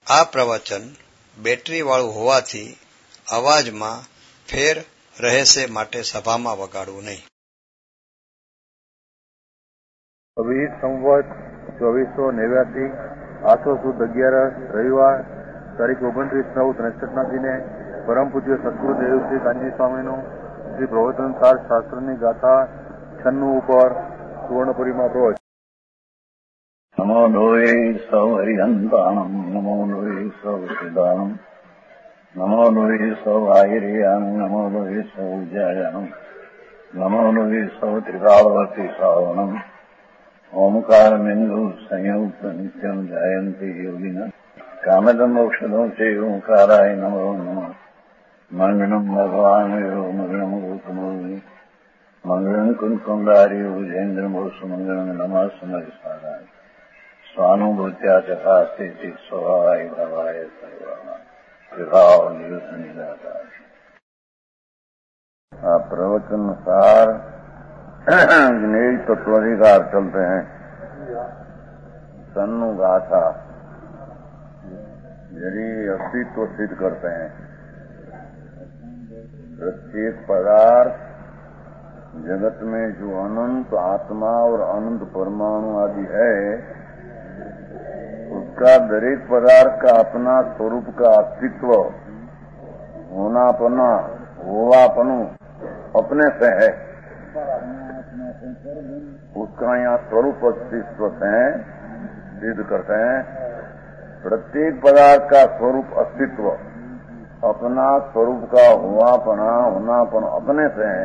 આ પ્રવચન બેટરીવાળું હોવાથી અવાજમાં ફેર રહેશે માટે સભામાં વગાડવું નહીં. અભિ સંવત 2489 આસો સુદ 11 રવિવાર તારીખ 29/9/63 પરમ પૂજ્ય સદગુરુદેવ શ્રી કાનજી સ્વામીનું શ્રી પ્રવચન સાર શાસ્ત્રની ગાથા 96 ઉપર સુવર્ણપુરીમાં પ્રવચન. નમો લોહે સૌ હરિહંતાણમ નમો લોહે સૌ સિદ્ધાણમ નમો લોહે સૌ આહિર્યાન નમો લોહે સૌ જયાનમ નમો લોહે સૌ ત્રિકાળવર્તી શ્રાવણમ ઓમકારમેન્દુ સંયુક્ત નિત્યમ જાયંતી યોગિના કામદમ ઔષધો છે ઓંકારાય નમો નમઃ મંગળમ ભગવાન મંગળમ ગૌતમોની મંગળમ કુંકુંડારી વિજેન્દ્રમો સુમંગળમ નમઃ સમયસારાય સ્વાનુભૂત્યા ચકાસ્તે સ્વભાવાય ભવાય સર્વા વિભાવ નિદાતા. આ प्रवचन सार ज्ञेय तत्वाधिकार चलते हैं. सन्नु गाथा यदि अस्तित्व सिद्ध करते हैं. प्रत्येक पदार्थ जगत में जो अनंत आत्मा और अनंत परमाणु आदि है उसका दरेक पदार्थ का अपना स्वरूप का अस्तित्व होनापना होवापनु अपने से है. उसका यहाँ स्वरूप अस्तित्व से सिद्ध करते हैं. प्रत्येक पदार्थ का स्वरूप अस्तित्व अपना स्वरूप का होवापना होनापन अपने से है.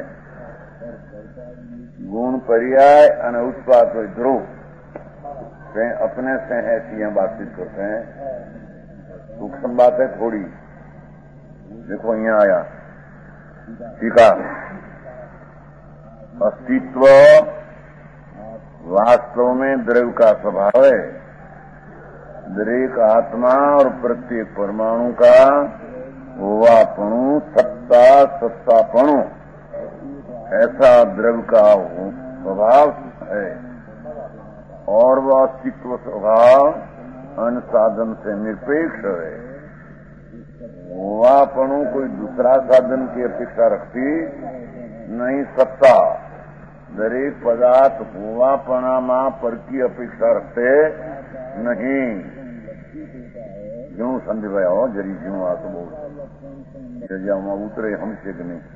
गुण पर्याय અને ઉત્પાદ ध्रुव से अपने से है कि यह बातचीत करते हैं. सूक्ष्म बात है थोड़ी. देखो यहाँ आया टीका. अस्तित्व वास्तव में द्रव्य का स्वभाव है. दरेक आत्मा और प्रत्येक परमाणु का होवापणु सत्ता सत्तापणु ऐसा द्रव्य का स्वभाव है. और वह अस्तित्व स्वभाव अन्य साधन से निरपेक्ष है. होवापणु कोई दूसरा साधन की अपेक्षा रखती नहीं. सत्ता दरेक पदार्थ होवापणाમાં પરકી અપેક્ષા રખતે નહીં. જેવું સંજયભાઈ હો જરી જેવું આ તો બહુ જગ્યામાં ઉતરે હમશે કે નહીં.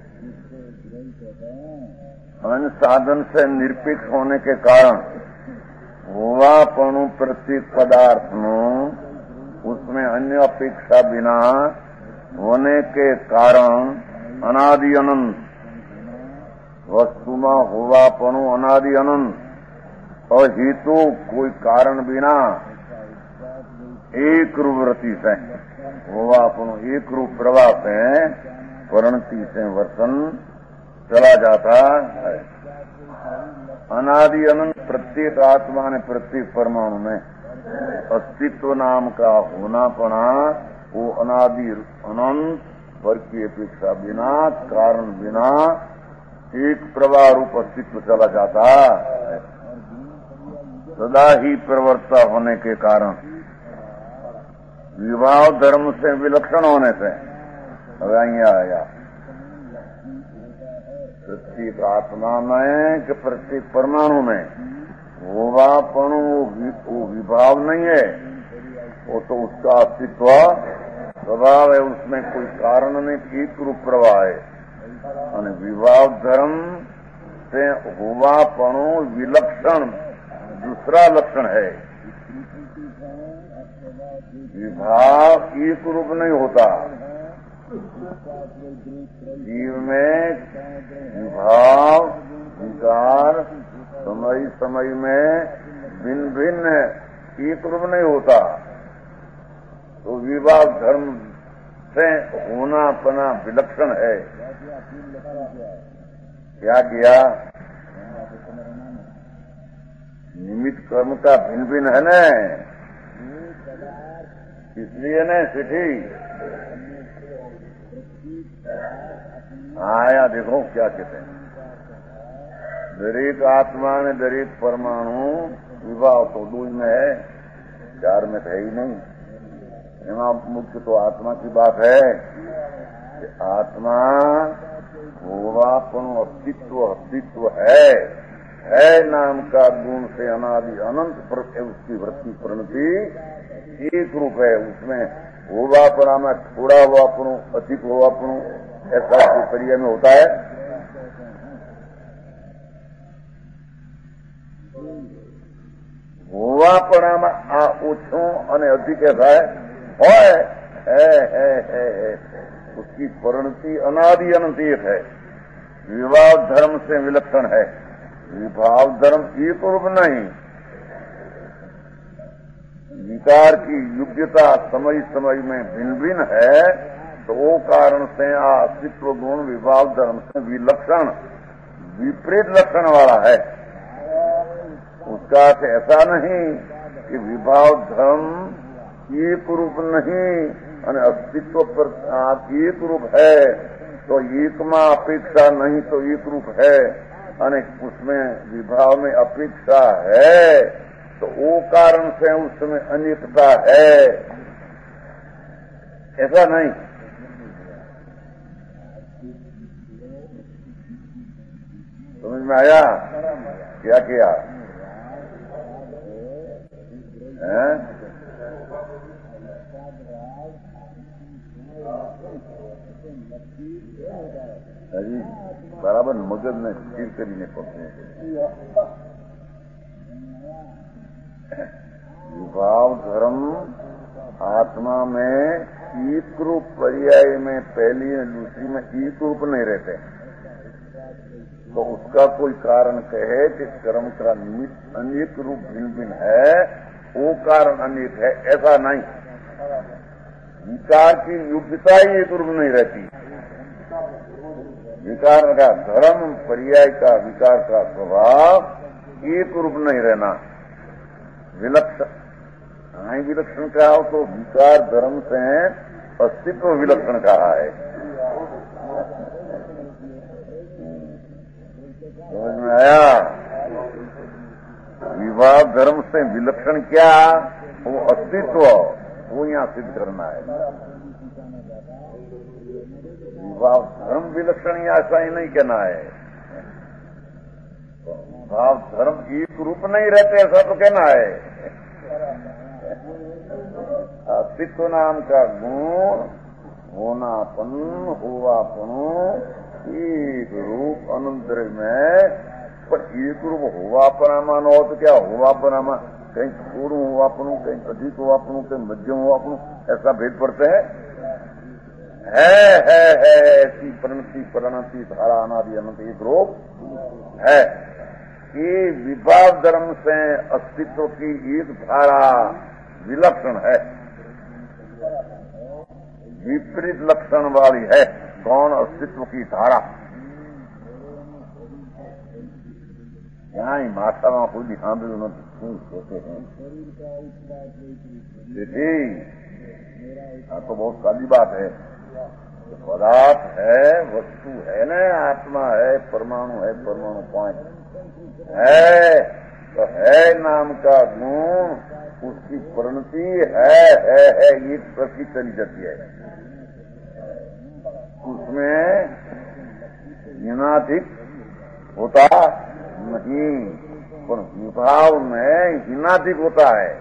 अन्य साधन से निरपेक्ष होने के कारण होवापणु प्रत्येक पदार्थ उसमें अन्य अपेक्षा बिना होने के कारण अनादि अनंत वस्तु में होवापणु अनादि अनंत और हेतु कोई कारण बिना एक रूप वृत्ति से होवापणु एक रूप प्रवाह से परिणति से वर्तन चला जाता है. अनादि अनंत प्रत्येक आत्मा ने प्रत्येक परमाणु में अस्तित्व नाम का होनापना वो अनादि अनंत पर की अपेक्षा बिना कारण बिना एक प्रवाह रूप अस्तित्व चला जाता है. सदा ही प्रवर्ता होने के कारण विभाव धर्म से विलक्षण होने से अब यहाँ आया प्रत्येक आत्मा में कि प्रत्येक परमाणु में होवापणु वो विभाव नहीं है. वो तो उसका अस्तित्व स्वभाव है. उसमें कोई कारण नहीं. एक रूप प्रवाह है. और विभाव धर्म से होवापणु विलक्षण दूसरा लक्षण है. विभाव एक रूप नहीं होता. जीव में विभाव विकार समय समय में भिन्न भिन्न एक रूप नहीं होता. तो विभाव धर्म से होनापना विलक्षण है. क्या किया? निमित्त कर्म का भिन्न भिन्न है न, इसलिए न सिद्धि आया. देखो क्या कहते हैं. दरेक आत्मा में दरेक परमाणु विभाव तो दो में है, चार में तो है ही नहीं. मुख्य तो आत्मा की बात है कि आत्मा होवापन अस्तित्व है नाम का गुण से अनादि अनंत पर उसकी वृत्ति परिणति एक रूप है। उसमें होवापना में थोड़ा हुआपणु अधिक हुआपणु ऐसा पर्याय में होता है। હોવાપણામાં આ ઓછું અને અધિક થાય है। उसकी परिणति अनादि अनंत एक है। विभाव धर्म से विलक्षण है। विभाव धर्म एक रूप नहीं। विकार की योग्यता समय समय में भिन्न भिन्न है, तो वो कारण से अस्तित्व गुण विभाव धर्म से विलक्षण विपरीत लक्षण वाला है। उसका अर्थ ऐसा नहीं कि विभाव धर्म एक रूप नहीं और अस्तित्व पर एक रूप है तो एक में अपेक्षा नहीं तो एक रूप है, और उसमें विभाव में अपेक्षा है तो वो कारण से उसमें अनेकता है, ऐसा नहीं। समझ में आया क्या किया है? हरी बराबर मगज ने स्थिर કરીને પકડે છે। विभाव धर्म आत्मा में एक रूप पर्याय में पहली दूसरी में एक रूप नहीं रहते, तो उसका कोई कारण कहे कि कर्म का निमित्त अनेक रूप भिन्न भिन्न है, वो कारण अनेक है, ऐसा नहीं। विकार की योग्यता ही एक रूप नहीं रहती। विकार का धर्म पर्याय का विकार का स्वभाव एक रूप नहीं रहना, विलक्षण। नहीं विलक्षण कहा हो तो विकार धर्म से अस्तित्व विलक्षण कहा है। समझ में आया? विभाव धर्म से विलक्षण क्या? वो अस्तित्व, वो यहाँ सिद्ध करना है। विभाव धर्म विलक्षण ऐसा ही नहीं कहना है। विभाव धर्म एक रूप नहीं रहते ऐसा तो कहना है। अस्तित्व नाम का गुण होनापन हुआपन एक रूप अनंतर में, पर एक रूप हुआपनामा न हो तो क्या हुआपनामा कहीं थोड़ू हुआपनू, कहीं अधिक हुआपनू, कहीं मध्यम हुआपनू, ऐसा भेद पड़ते है। ऐसी परिणति धारा अनादि अनंत एक रूप है। ये विभाव धर्म से अस्तित्व की एक धारा विलक्षण है, विपरीत लक्षण वाली है। कौन? अस्तित्व की धारा। यहाँ ही माथा में कोई सामने होते हैं। हाँ तो बहुत सारी बात है। पदार्थ है, वस्तु है न, आत्मा है, परमाणु है, परमाणु पॉइंट है, तो है नाम का गुण, उसकी परिणति है ये प्रति चली जाती है। उसमें हीनाधिक होता नहीं, पर विभाव में हीनाधिक होता है।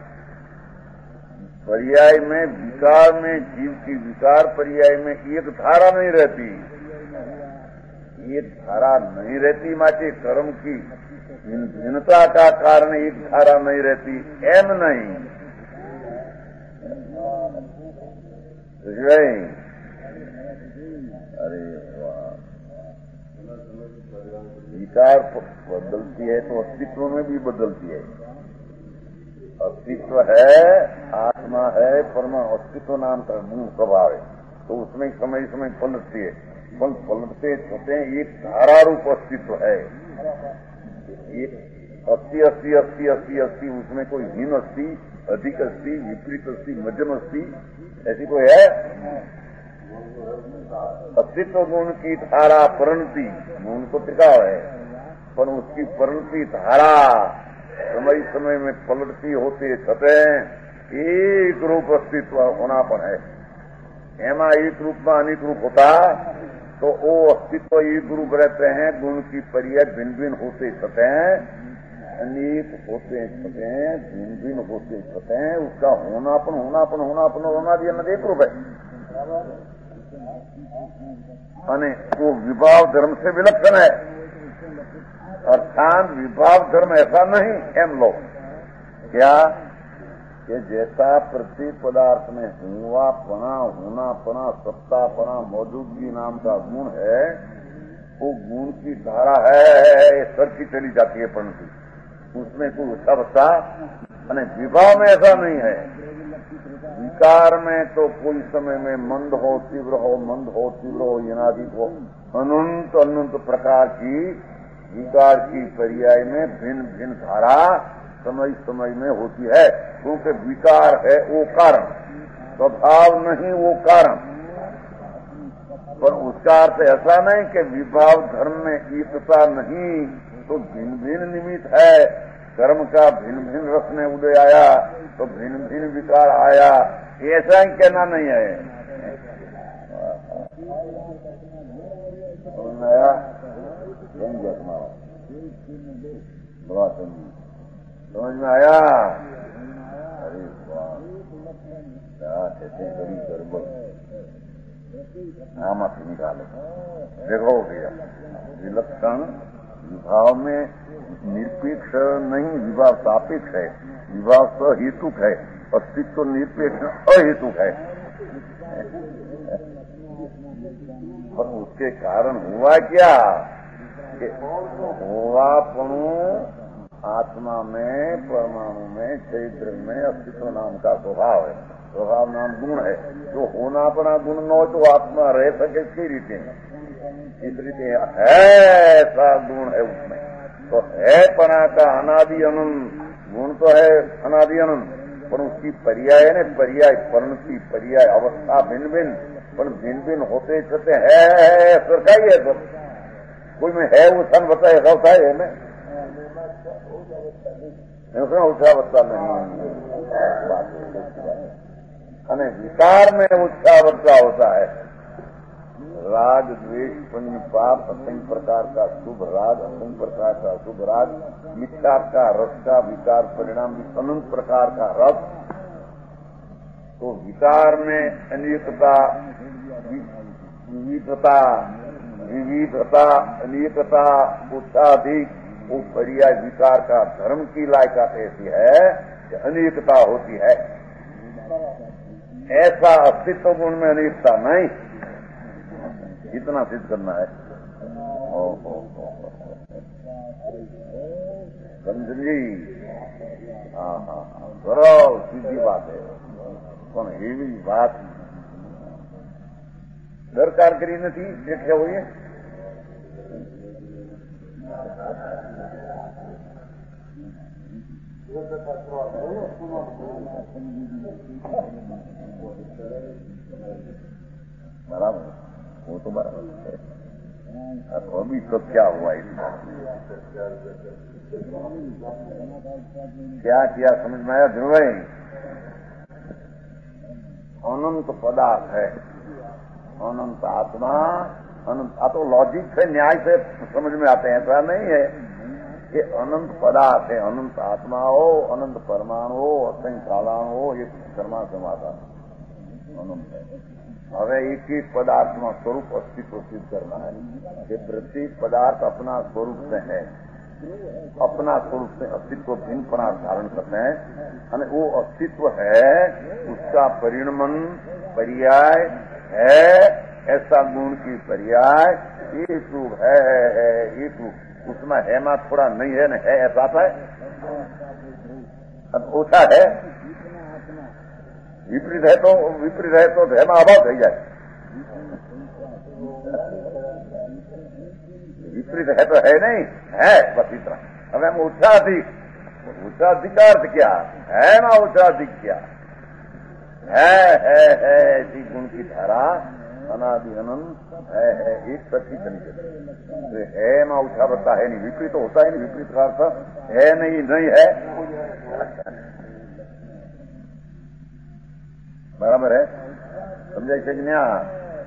पर्याय में विकार में जीव की विकार पर्याय में एक धारा नहीं रहती, एक धारा नहीं रहती। माचे कर्म की भिन्नता का कारण एक धारा नहीं रहती, एम नहीं। अरे वाह, विकार बदलती है तो अस्तित्व में भी बदलती है। अस्तित्व है, आत्मा है, परमाणु अस्तित्व नाम का मूल स्वभाव है, तो उसमें समय समय पलटती है। पलटते होते हैं, एक धारा रूप अस्तित्व है। एक 80 उसमें कोई हीन अस्थि, अधिक अस्थि, विपरीत अस्थि, मध्यम अस्थि, ऐसी कोई है? अस्तित्व गुण की धारा परिणति गुण को टिकाव है, पर उसकी परिणति धारा समय समय में पलटती होते छते एक रूप अस्तित्व होनापण है। एमा एक रूप में अनेक रूप होता तो वो अस्तित्व एक रूप रहते हैं। गुण की पर्याय भिन्न भिन्न होते छते हैं, अनेक होते छते हैं, भिन्न भिन्न होते छते हैं। उसका होनापन होनापन होनापन होना भी अन्य एक रूप है। अने वो विभाव धर्म से विलक्षण है। अर्थात विभाव धर्म ऐसा नहीं एम लो क्या कि जैसा प्रति पदार्थ में हुआपना, होनापना, सत्तापना, मौजूदगी नाम का गुण है, वो गुण की धारा है सरकी चली जाती है, परंतु उसमें कोई उठा बच्चा विभाव में ऐसा नहीं है। विकार में तो कोई समय में मंद हो तीव्र हो, मंद हो तीव्र हो, यनादि को अनंत अनंत प्रकार की विकार की पर्याय में भिन्न भिन्न धारा समय समय में होती है। क्योंकि विकार है वो कारण, स्वभाव नहीं वो कारण। पर उसका अर्थ ऐसा नहीं कि विभाव धर्म में एकता नहीं, तो भिन्न भिन्न निमित्त है। कर्म का भिन्न भिन्न रस में उदय आया तो भिन्न भिन्न विकार आया, ऐसा ही कहना नहीं है। नया समझ में आया? अरे वाह, कैसे बड़ी गड़बड़ आमाथी निकाले। देखो भैया, विलक्षण विभाव में निरपेक्ष नहीं, विभाव सापेक्ष है। विभाव सहेतुक है, अस्तित्व निरपेक्ष अहेतुक है। पर उसके कारण हुआ क्या कि हुआपणु आत्मा में, परमाणु में, चैत्र में अस्तित्व नाम का स्वभाव है। स्वभाव नाम गुण है। जो होनापना गुण न हो तो आत्मा रह सके इसकी रीति में, इस रीति है ऐसा गुण है उसमें। तो है पना का अनादि अनंत गुण तो है, अनादि अनंत, पर उसकी पर्याय ने पर्याय परिणति पर्याय अवस्था भिन्न भिन्न, पर भिन्न भिन्न होते चलते है सरकारी है। सब कोई में है वो सन बताए होता है मैं उठा बच्चा नहीं। अने विकार में उठा बच्चा होता है। राग द्वेष पुण्य पाप असंख्य प्रकार का शुभ राग, असंख्य प्रकार का शुभ राग, मिथ्या का रस का विकार परिणाम अनंत प्रकार का रस। तो विकार में अनेकता, विविधता, विविधता, अनेकता, उत्साधिक, वो पर्याय विकार का धर्म की लायका ऐसी है कि अनेकता होती है। ऐसा अस्तित्व गुण में अनेकता नहीं, इतना सिद्ध करना है। समझी? हाँ हाँ हाँ, बराबर सीधी बात है। પણ એવી વાત દરકાર કરી નથી દેખ્યા હોઈએ। बराबर, वो तो बराबर है। तो अभी तो क्या हुआ इसमें, क्या किया समझ में आया? ध्रुव अनंत पदार्थ है, अनंत आत्मा, अनंत। तो लॉजिक से न्याय से समझ में आते हैं, ऐसा नहीं है। ये अनंत पदार्थ है, अनंत आत्मा हो, अनंत परमाणु हो, असंख्य कालाणु हो, ये कर्मा समाधान अनंत है। હવે एक एक पदार्थ में स्वरूप अस्तित्व सिद्ध करना है कि प्रत्येक पदार्थ अपना स्वरूप से है, अपना स्वरूप से अस्तित्व भिन्न पदार्थ धारण करते हैं। और वो अस्तित्व है, उसका परिणमन पर्याय है, ऐसा गुण की पर्याय एक रूप है, एक रूप। उसमें है मा थोड़ा नहीं है, न है ऐसा है, ओछा है। विपरीत है तो है मा अभाव થઈ જાય। विपरीत है तो है नहीं, है बस इतना। अब हम उच्चाधिकार क्या है ना, उच्चाधिक क्या है ऐसी गुण की धारा अनादि अनंत है एक सच्ची चली है ना। उठा बता है नहीं, विपरीत तो होता है नहीं। विपरीत का अर्थ है नहीं, नहीं है। बराबर है, समझाय છે કે ના?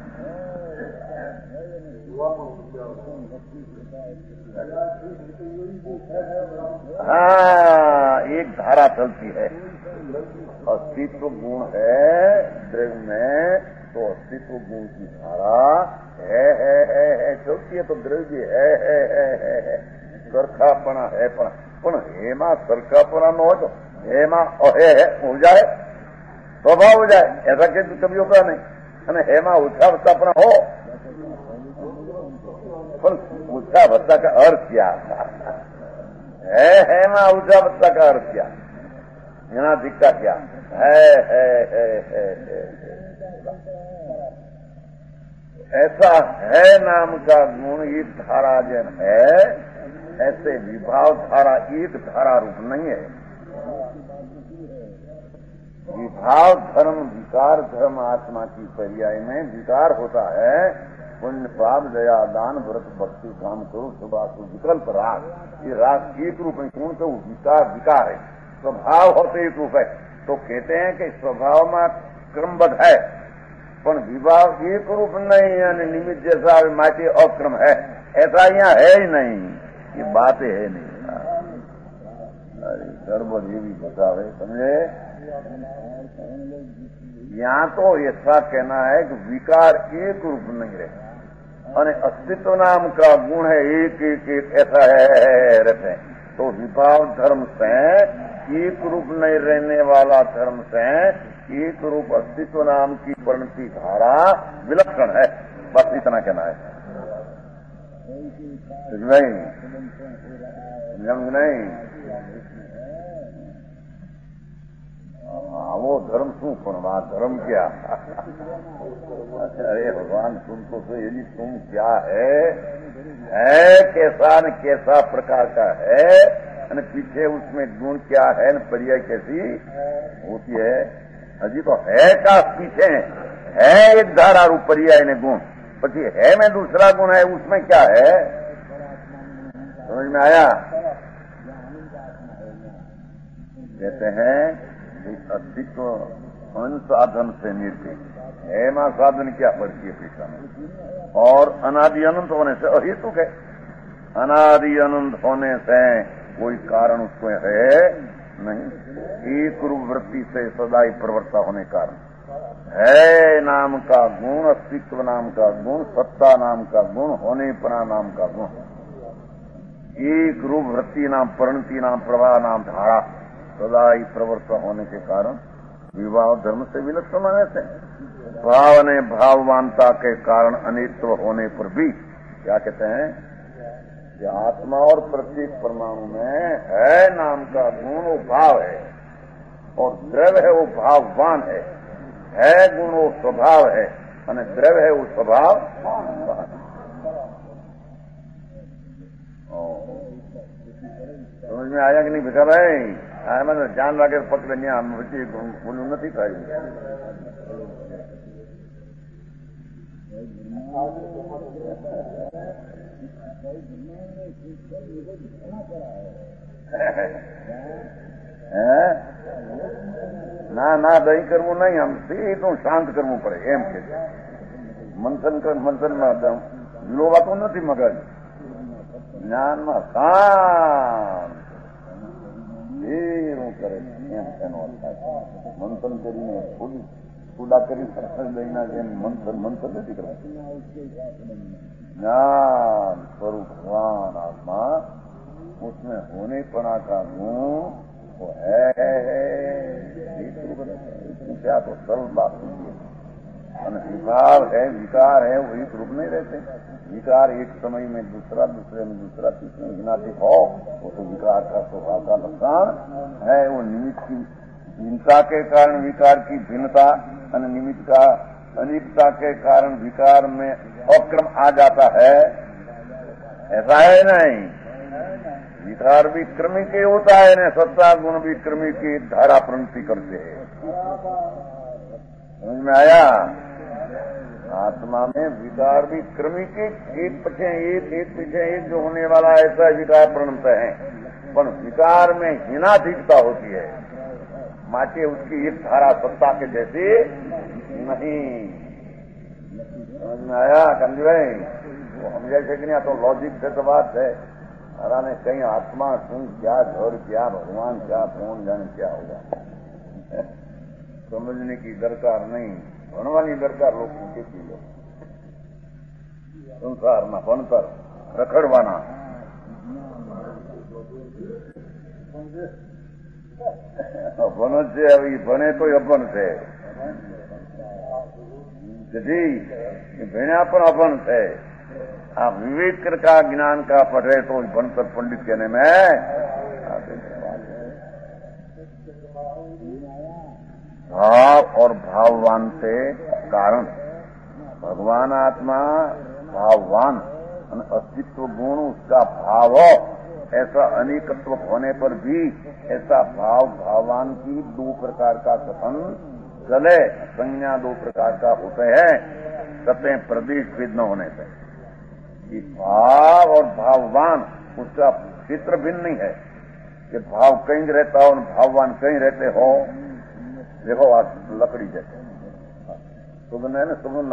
हाँ, एक धारा चलती है, अस्तित्व गुण है द्रव्य में, तो अस्तित्व गुण की धारा है चलती है, तो द्रव्य है सरखापणा है, पण हेमा सरखापणा न हो तो हेमा अहे हो जाए, स्वभाव हो जाए, ऐसा कभी होता नहीं। અને हेमा ऊंचा वत्तापणा हो, पर ऊंचा वत्ता का अर्थ क्या है? हेमा ऊंचा वत्ता का अर्थ क्या है? दिखता क्या है। ऐसा है नाम का गुण एक धारा जन है, ऐसे विभाव धारा एक धारा रूप नहीं है। विभाव धर्म विकार धर्म आत्मा की पर्याय में विकार होता है। पुण्य पाप दया दान व्रत भक्ति काम करो सुभाषु विकल्प राग, ये राग एक रूप में कौन तो विकार है, स्वभाव होते एक रूप है। तो कहते हैं कि स्वभाव में क्रमबद्ध है, पर विभाव एक रूप नहीं, यानी निमित्त जैसा माटे अक्रम है, ऐसा यहाँ है ही नहीं, ये बातें है नहीं। सर्वदेवी बतावे, समझे? यहाँ तो ऐसा कहना है कि विकार एक रूप नहीं रहे, और अस्तित्व नाम का गुण है एक एक एक ऐसा है रहते हैं। तो विभाव धर्म से एक रूप नहीं रहने वाला धर्म से एक रूप अस्तित्व नाम की परिणति धारा विलक्षण है, बस इतना कहना है। नहीं वो धर्म शू पण वहां धर्म क्या? अरे भगवान तुम तो यदि तुम क्या है कैसा न कैसा प्रकार का है, और पीछे उसमें गुण क्या है न पर्याय कैसी होती है। अजी तो है का पीछे है एक धारा रूप पर्याय ने गुण, पची है में दूसरा गुण है, उसमें क्या है समझ में आया? कहते हैं अस्तित्व अनुसाधन से निर्भर है, मां साधन क्या पड़ती है पीछा में, और अनादि अनंत होने से अहेतुक है। अनादि अनंत होने से कोई कारण उसको है नहीं, एक रूप वृत्ति से सदाई प्रवर्ता होने कारण है नाम का गुण, अस्तित्व नाम का गुण, सत्ता नाम का गुण, होने पना नाम का गुण, एक रूप वृत्ति नाम परिणति नाम प्रवाह नाम धारा सदाई प्रवर्तन होने के कारण विवाह धर्म से विलक्षण होने से भाव ने भाववानता के कारण अनित्व होने पर भी क्या कहते हैं कि आत्मा और प्रत्येक परमाणु में है नाम का गुण वो भाव है, और द्रव्य है वो भाववान है गुण वो स्वभाव है, और द्रव्य है वो स्वभाव। समझ में आया कि नहीं बेटा भाई? मैंने जान राखे पकड़े नहीं, हम बोलू नहीं खाई। ना दही करवू नहीं, हम सीधું શાંત કરવું પડે એમ કે મંથન માં વિલોવાતું નથી મગજ, જ્ઞાનમાં શાંત એવું કરે એમ તેનો મંથન કરીને ખુલ્લા કરી સરસ દહીંના જેમ મંથન નથી કરવું। ज्ञान स्वरूप भगवान आत्मा उसमें होने पना का गुण वो है क्या तो सरल बात होती है। विकार है वो एक रूप नहीं रहते, विकार एक समय में दूसरा, दूसरे में दूसरा, तीसरे में भिन्नाधिक हो, वो तो विकार का स्वभाव का लक्षण है। वो निमित्त की भिन्नता के कारण विकार की भिन्नता, और निमित्त का अनित्ता के कारण विकार में अक्रम आ जाता है, ऐसा है नहीं। विकार भी क्रमी के होता है न, सत्ता गुण भी क्रमी की धारा प्रणति करते हैं। समझ में आया? आत्मा में विकार भी क्रमी के एक पीछे एक जो होने वाला ऐसा विकार प्रणत है, पर विकार में हीनाधिकता होती है। माटे उसकी एक धारा सत्ता के जैसे नहीं। समझ में आया कंजी भाई? वो हम जैसे कि नहीं तो लॉजिक से तो बात है। अरा ने कहीं आत्मा सुन क्या झोर क्या भगवान क्या कौन जाने क्या होगा। समझने की दरकार नहीं, भणवानी दरकार लोग की लोग संसार में भणतर रखड़वाना ભણો છે હવે ભણે તો અભણ છે જી ભણ્યા પણ અભણ છે। આ विवेक का ज्ञान का पढ़े तो भणतर पंडित कहने में भाव और भाववान से कारण भगवान आत्मा भाववान अस्तित्व गुण उसका भाव ऐसा अनेकत्व होने पर भी ऐसा भाव भावान की दो प्रकार का कथन चले। संज्ञा दो प्रकार का होते हैं सत्य प्रदेश भेद न होने से। कि भाव और भाववान उसका क्षेत्र भिन्न नहीं है कि भाव कहीं रहता हो और भाववान कहीं रहते हो। देखो आज लकड़ी जैसे सुगंध है ना, सुगंध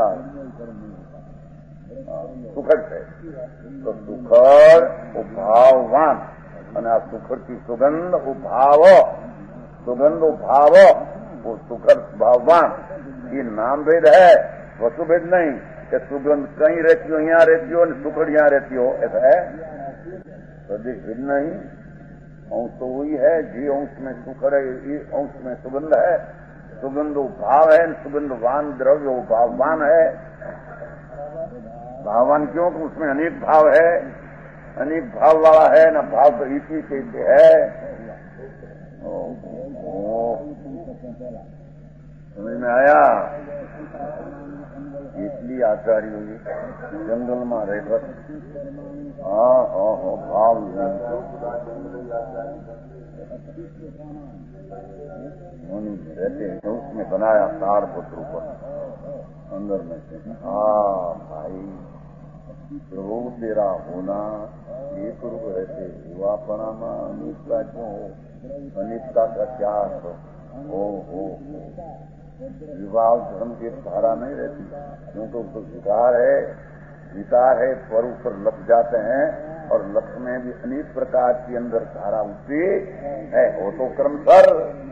सुखड़ है तो सुखड़ वो भाववान અને આ સુખડ की सुगंध वो भाव सुगंध वो भाव वो सुखड़ भाववान। ये नाम भेद है, वस्तु भेद नहीं कि सुगंध कहीं रहती हो यहाँ रहती हो सुखड़ यहाँ रहती हो, ऐसा है प्रदेश भेद नहीं। अंश तो वही है, जी अंश में सुखड़ है ये अंश में सुगंध है। सुगंध वो भाव है, सुगंधवान द्रव्य वो भाववान है। भाववान क्यों कि उसमें अनेक भाव है, अनेक भाव वाला है ना, भाव तो एक ही कहते है। समझ में आया? इसलिए आचार्य जंगल में रहकर भाव रहते हैं तो उसमें बनाया तार पुत्र ऊपर अंदर में से। भाई प्रभु तेरा होना एक रूप रहते हुआपना में अनिष्टा क्यों हो, अनिष्टा का क्या हो विवाह धर्म की धारा नहीं रहती क्योंकि उसको विकार है पर ऊपर लग जाते हैं और लक्ष्य में भी अनेक प्रकार की अंदर धारा उठती है। वो तो क्रमशर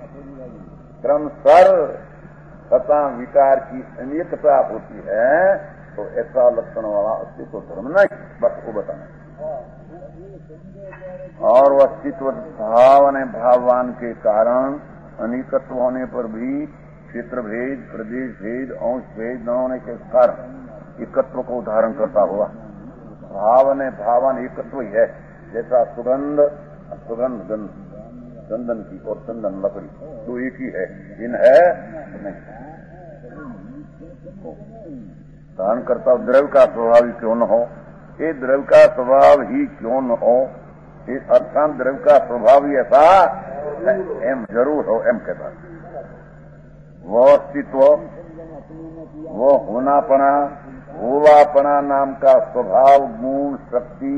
तथा विकार की अनेकता होती है तो ऐसा लक्षण वाला अस्तित्व धर्म नहीं, बस वो बताना। और वह अस्तित्व भाव ने भाववान के कारण अनेकत्व होने पर भी क्षेत्र भेद प्रदेश भेद अंश भेद न होने के कारण एकत्व को धारण करता हुआ भाव ने भावान एकत्व ही है। जैसा सुगंध गंध चंदन की और चंदन लकड़ी तो एक ही है, इन है नहीं। धारण करता द्रव्य का स्वभाव ही क्यों न हो, ये द्रव्य का स्वभाव ही क्यों न हो, इस अर्थात द्रव्य का स्वभाव ही ऐसा एम जरूर हो एम के बाद वो अस्तित्व वो होनापना होवापना नाम का स्वभाव गुण शक्ति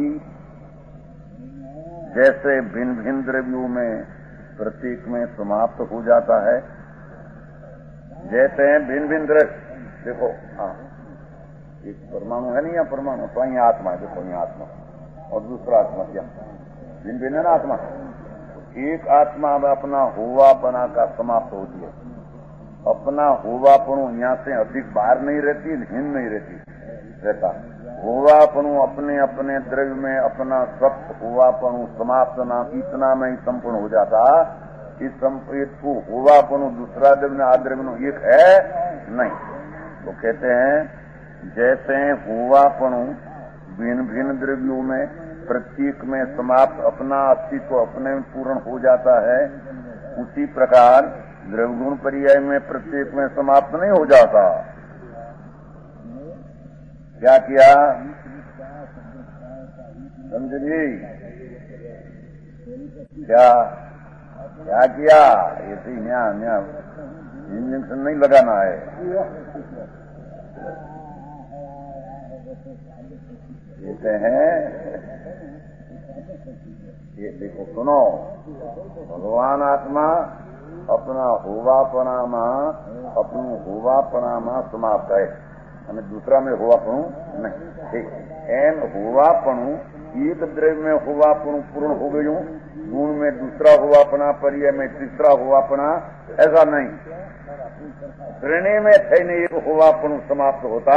जैसे भिन्न भिन्न द्रव्यों में प्रत्येक में समाप्त हो जाता है। जैसे भिन्न भिन्न द्रव्य देखो एक परमाणु है नहीं या परमाणु तो यहाँ आत्मा है, देखो यहाँ आत्मा और दूसरा आत्मा क्या भिन्न भिन्न है ना आत्मा। एक आत्मा में अपना होवापना का समाप्त होती है, अपना होवापणु यहाँ से अधिक बाहर नहीं रहती भिन्न नहीं रहता। होवापणु अपने अपने द्रव्य में अपना सत्य होवापणु समाप्त ना इतना में ही संपूर्ण हो जाता। इस संप्रेत को होवापणु दूसरा द्रव्य आद्रव्य एक है नहीं। तो कहते हैं जैसे होवापणु भिन्न भिन्न द्रव्यों में प्रत्येक में समाप्त अपना अस्तित्व अपने में पूर्ण हो जाता है, उसी प्रकार द्रव्य गुण पर्याय में प्रत्येक में समाप्त नहीं हो जाता। क्या किया समझिए? क्या किया? ऐसे यहाँ इंजेक्शन नहीं लगाना है। कहते हैं ये देखो सुनो, भगवान आत्मा अपना होवापणाમાં अपનું હોવાપણામાં સમાપ્ત है અને दूसरा में હોવાપણું नहीं। एम હોવાપણું एक द्रव्य में होवापणुं पूर्ण हो गયું, गुण में दूसरा होवापणा, पर्याय में तीसरा होवापणा, ऐसा नहीं। श्रेणी में थईने एक होवापणुं समाप्त होता।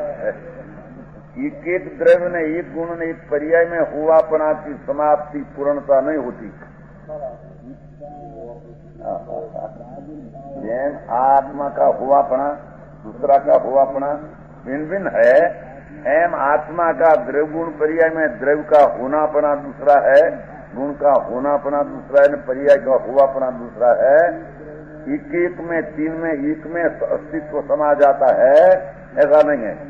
एक एक द्रव्य ने, एक गुण ने, एक पर्याय में होवापणा की समाप्ति, पूर्णता नहीं होती। जैन आत्मा का होवापणा, दूसरा का होवापणा भिन्न भिन्न है, एम आत्मा का द्रव्य गुण पर्याय में द्रव्य का होनापना दूसरा है, गुण का होनापना दूसरा है, पर्याय का होवापना दूसरा है। एक एक में, तीन में, एक में अस्तित्व समा जाता है, ऐसा नहीं है।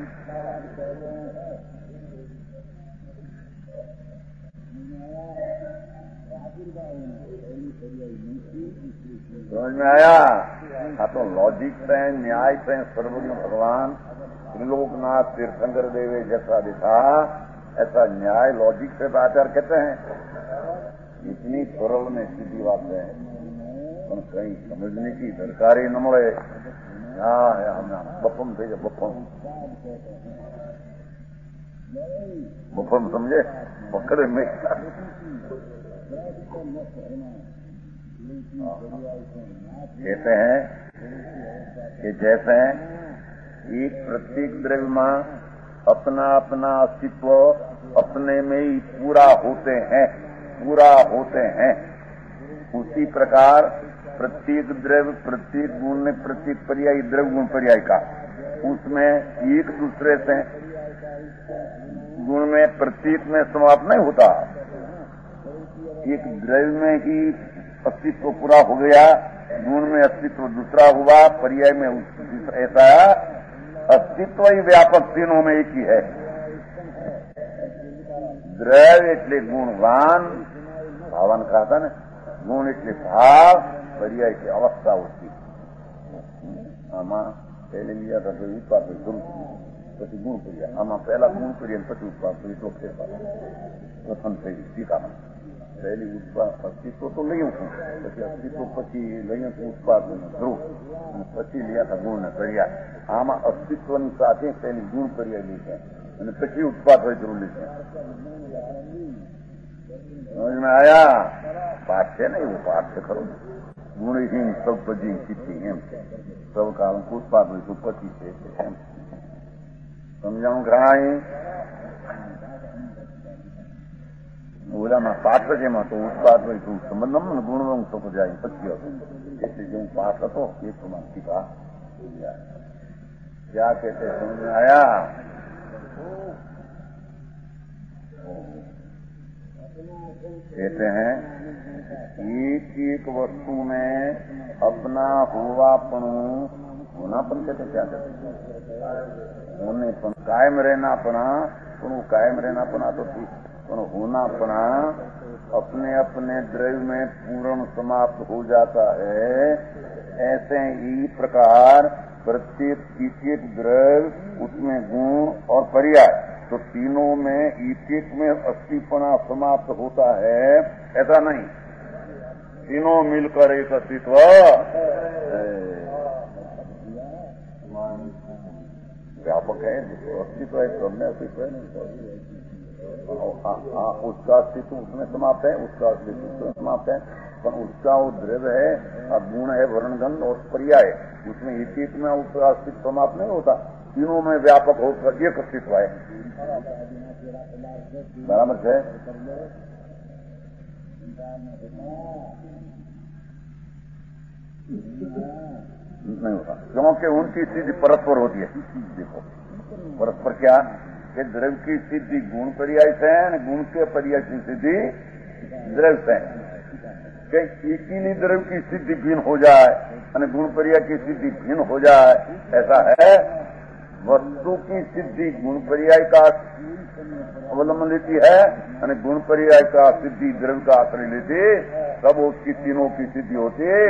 समझ में आया? हाँ, तो लॉजिक से, न्याय से सर्वज्ञ भगवान त्रिलोकनाथ तीर्थंकर देवे जैसा दिखा, ऐसा न्याय लॉजिक से आचार कहते हैं। इतनी सरल में सीधी बात है, पर कहीं समझने की दरकारी न मिले। बपम थे, बपम समझे, पकड़े में कहते हैं कि जैसे एक प्रत्येक द्रव्य में अपना अपना अस्तित्व अपने में ही पूरा होते हैं, उसी प्रकार प्रत्येक द्रव्य, प्रत्येक गुण में, प्रत्येक पर्याय द्रव्य गुण पर्याय का, उसमें एक दूसरे से गुण में प्रत्येक में समाप्त नहीं होता। एक द्रव्य में ही अस्तित्व पूरा हो गया, गुण में अस्तित्व दूसरा हुआ, पर्याय में ऐसा अस्तित्व ही व्यापक तीनों में एक ही है। द्रव्य એટલે ગુણવાન, ભાવાન કહેતા ને, ગુણ એટલે ભાવ, पर्याय એટલે અવસ્થા હોતી। આમાં પહેલે લીધા હતા તો ઉત્પાદ ગુણ, પછી ગુણ पर्याय, આમાં પહેલા ગુણ पर्याय પછી ઉત્પાદ, એટલો ફેરફાર પ્રથમ થઈ ટીકામાં। पहली उत्पाद अस्तित्व तो नहीं हूँ, પછી अस्तित्व પછી લઈએ उत्पाद ध्रुव, પછી लिया था गुण पर्याय। આમાં अस्तित्वની સાથે પહેલી ગુણ पर्याय ली है અને પછી उत्पाद હોય ध्रुव ली है। समझ में आया? पाठ है ना, वो पाठ से करो। गुणहीन सब पजी चित्ती एम सब काल उत्पाद હોય તો પછી છે એમ સમજાવું ઘણાય। ઓલામાં પાઠ જ એમાં તો ઉત્પાદ હોય તો સંબંધમ ને ગુણવંગ તો જાય પછી હતો, એટલે જેવું પાઠ હતો એ પ્રમાણ ટીકા क्या कहते समझ में आया? कहते हैं एक एक वस्तु में अपना होनापन कहते, क्या कहते होनेपन, कायम रहनापना, कायम रहनापना तो ठीक, होनापना अपने अपने द्रव्य में पूर्ण समाप्त हो जाता है। ऐसे ही प्रकार प्रत्येक एक द्रव्य, उसमें गुण और पर्याय, तो तीनों में एक में अस्तित्वना समाप्त होता है, ऐसा नहीं। तीनों मिलकर एक अस्तित्व व्यापक है, अस्तित्व है, सब में अस्तित्व है नहीं। उसका अस्तित्व उसमें समाप्त है, उसका अस्तित्व उसमें समाप्त है, पर उसका वो द्रव्य है, गुण है, वर्णगंध और पर्याय, उसमें एक एक में उसका अस्तित्व समाप्त नहीं होता, तीनों में व्यापक होकर एक अस्तित्व है। बराबर है? नहीं होता, क्योंकि उनकी स्थिति परस्पर होती है। देखो परस्पर क्या कि द्रव्य की सिद्धि गुण पर्याय से है, गुण के पर्याय की सिद्धि द्रव्य से है। इसीलिए द्रव्य की सिद्धि भिन्न हो जाए और गुण पर्याय की सिद्धि भिन्न हो जाए, ऐसा है। वस्तु की सिद्धि गुण पर्याय का अवलंबन लेती है और गुण पर्याय का सिद्धि द्रव्य का आश्रय लेती, तब उसकी तीनों की सिद्धि होती है।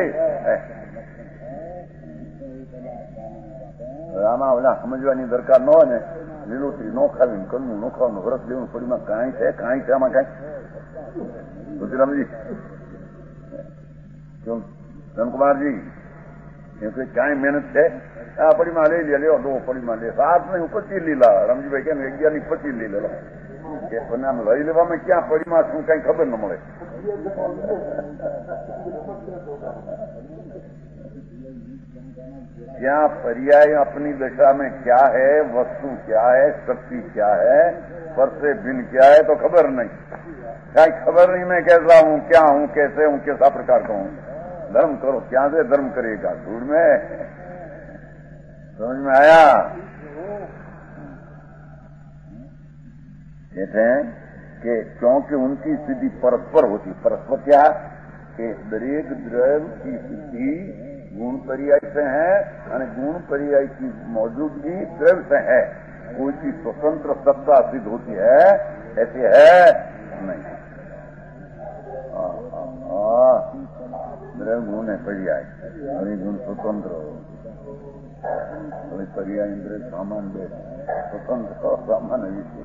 આમાં ઓલા સમજવાની દરકાર ન હોય ને, લીલોતરી ન ખાવી, કલનું ન ખાવાનું, વ્રત લેવું, પડીમાં કાંઈ છે આમાં કાંઈ સમજી ધનકુમાર જી એમ કે ક્યાંય મહેનત છે? આ પડીમાં લઈ લે, લ્યો 2 પડીમાં લે, 7 નહીં 25 લીલા. રમજીભાઈ કે 11 ની 25 લઈ લેલો. કે પણ આમ લઈ લેવામાં ક્યાં પડીમાં શું કઈ ખબર ન મળે. क्या पर्याय अपनी दशा में क्या है, वस्तु क्या है, शक्ति क्या है, पर से भिन्न क्या है तो खबर नहीं. क्या खबर नहीं मैं कैसा हूँ, क्या हूँ, कैसे हूँ, कैसा प्रकार का हूँ. धर्म करो, क्या से धर्म करेगा? धूल में समझ में आया? कहते हैं कि क्योंकि उनकी स्थिति परस्पर होती. परस्पर क्या कि दरेक द्रव्य की स्थिति गुण पर्याय से है और गुण पर्याय की मौजूदगी द्रव्य से है. कोई की स्वतंत्र सत्ता सिद्ध होती है, ऐसे है नहीं. द्रव्य गुण है पर्याय और गुण स्वतंत्र. पर्याय इंद्र सामान्य दे स्वतंत्र और सामान्य विषय.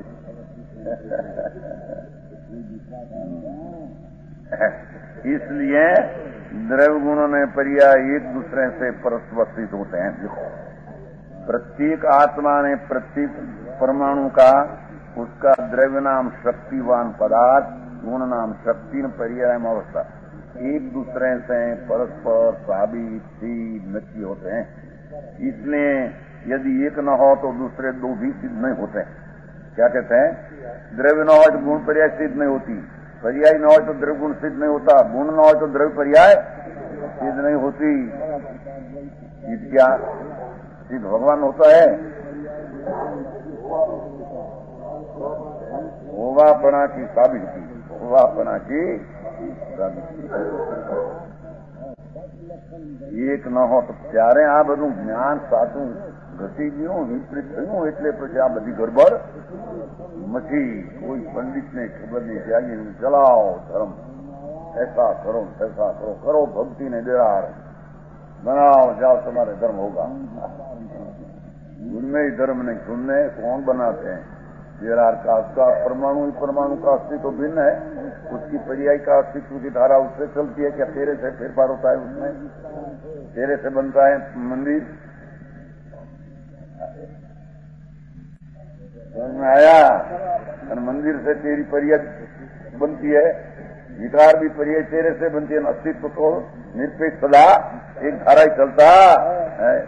इसलिए द्रव्य गुणों में पर्याय एक दूसरे से परस्पर सिद्ध होते हैं. देखो, प्रत्येक आत्मा ने प्रत्येक परमाणु का उसका द्रव्य नाम शक्तिवान पदार्थ, गुण नाम शक्ति पर्याय अवस्था एक दूसरे से परस्पर साबित सिद्ध नक्की होते हैं. इसलिए यदि एक न हो तो दूसरे 2 भी सिद्ध नहीं होते. क्या कहते हैं? द्रव्य न हो तो गुण पर्याय सिद्ध नहीं होती, पर्याय न हो तो द्रव्य गुण सिद्ध नहीं होता, गुण न हो तो द्रव्य पर्याय सिद्ध नहीं होती. सिद्ध क्या? सिद्ध भगवान होता है. होवापना की साबिती, होवापना की साबिती. एक न हो तो ત્યારે આ બધું જ્ઞાન સાચું ઘટી ગયું, વિપરીત થયું, એટલે પછી આ બધી ગડબડ મચી. કોઈ પંડિતને ખબર નહીં કે આगे ચલાओ धर्म, ऐसा करो ऐसा करो, करो भक्ति ने डेरार बनाओ, जाओ तुम्हारे धर्म होगा. उनमें ही धर्म नहीं, सुनने कौन बनाते हैं? डेरार का उसका परमाणु का अस्तित्व भिन्न है, उसकी पर्याय का अस्तित्व की धारा उससे चलती है. क्या तेरे से फेरफार होता है? उसमें तेरे से बनता है मंदिर. समझ में आया? और मंदिर से तेरी पर्याय बनती है, विकार भी पर्याय तेरे से बनती है. अस्तित्व तो निरपेक्ष सदा एक धारा ही चलता है.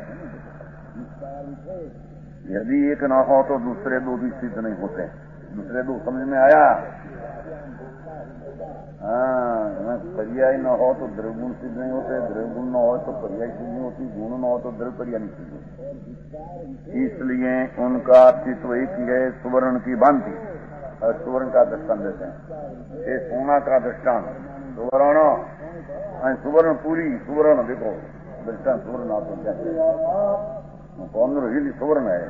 यदि एक न हो तो दूसरे 2 भी सिद्ध नहीं होते. दूसरे 2 समझ में आया? हाँ, पर्याय न हो तो द्रव्य गुण सिद्ध नहीं होते, द्रव्य गुण न हो तो पर्याय सिद्ध नहीं होती, गुण न हो तो द्रव्य पर्याय नहीं सिद्ध होती. इसलिए उनका अस्तित्व एक ही है, सुवर्ण की भांति. और सुवर्ण का दृष्टान देते हैं. ये सोना का दृष्टान सुवर्ण, सुवर्ण पूरी सुवर्ण. देखो दृष्टान सुवर्ण आपको क्या पौंद्र हिली सुवर्ण है.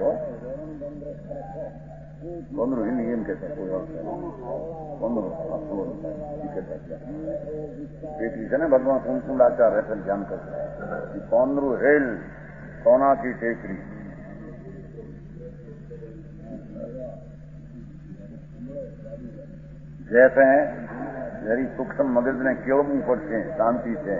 पौंद्र हिली एम कहते हैं. पौंद्र सुवर्ण पेटी से ना भगवान कुंकुलाचार ऐसे ज्ञान करते हैं. पौंद्र हिल सोना की टेकरी. जैसे जरी सूक्ष्म मगज ने केवड़વું પડશે શાંતિ છે.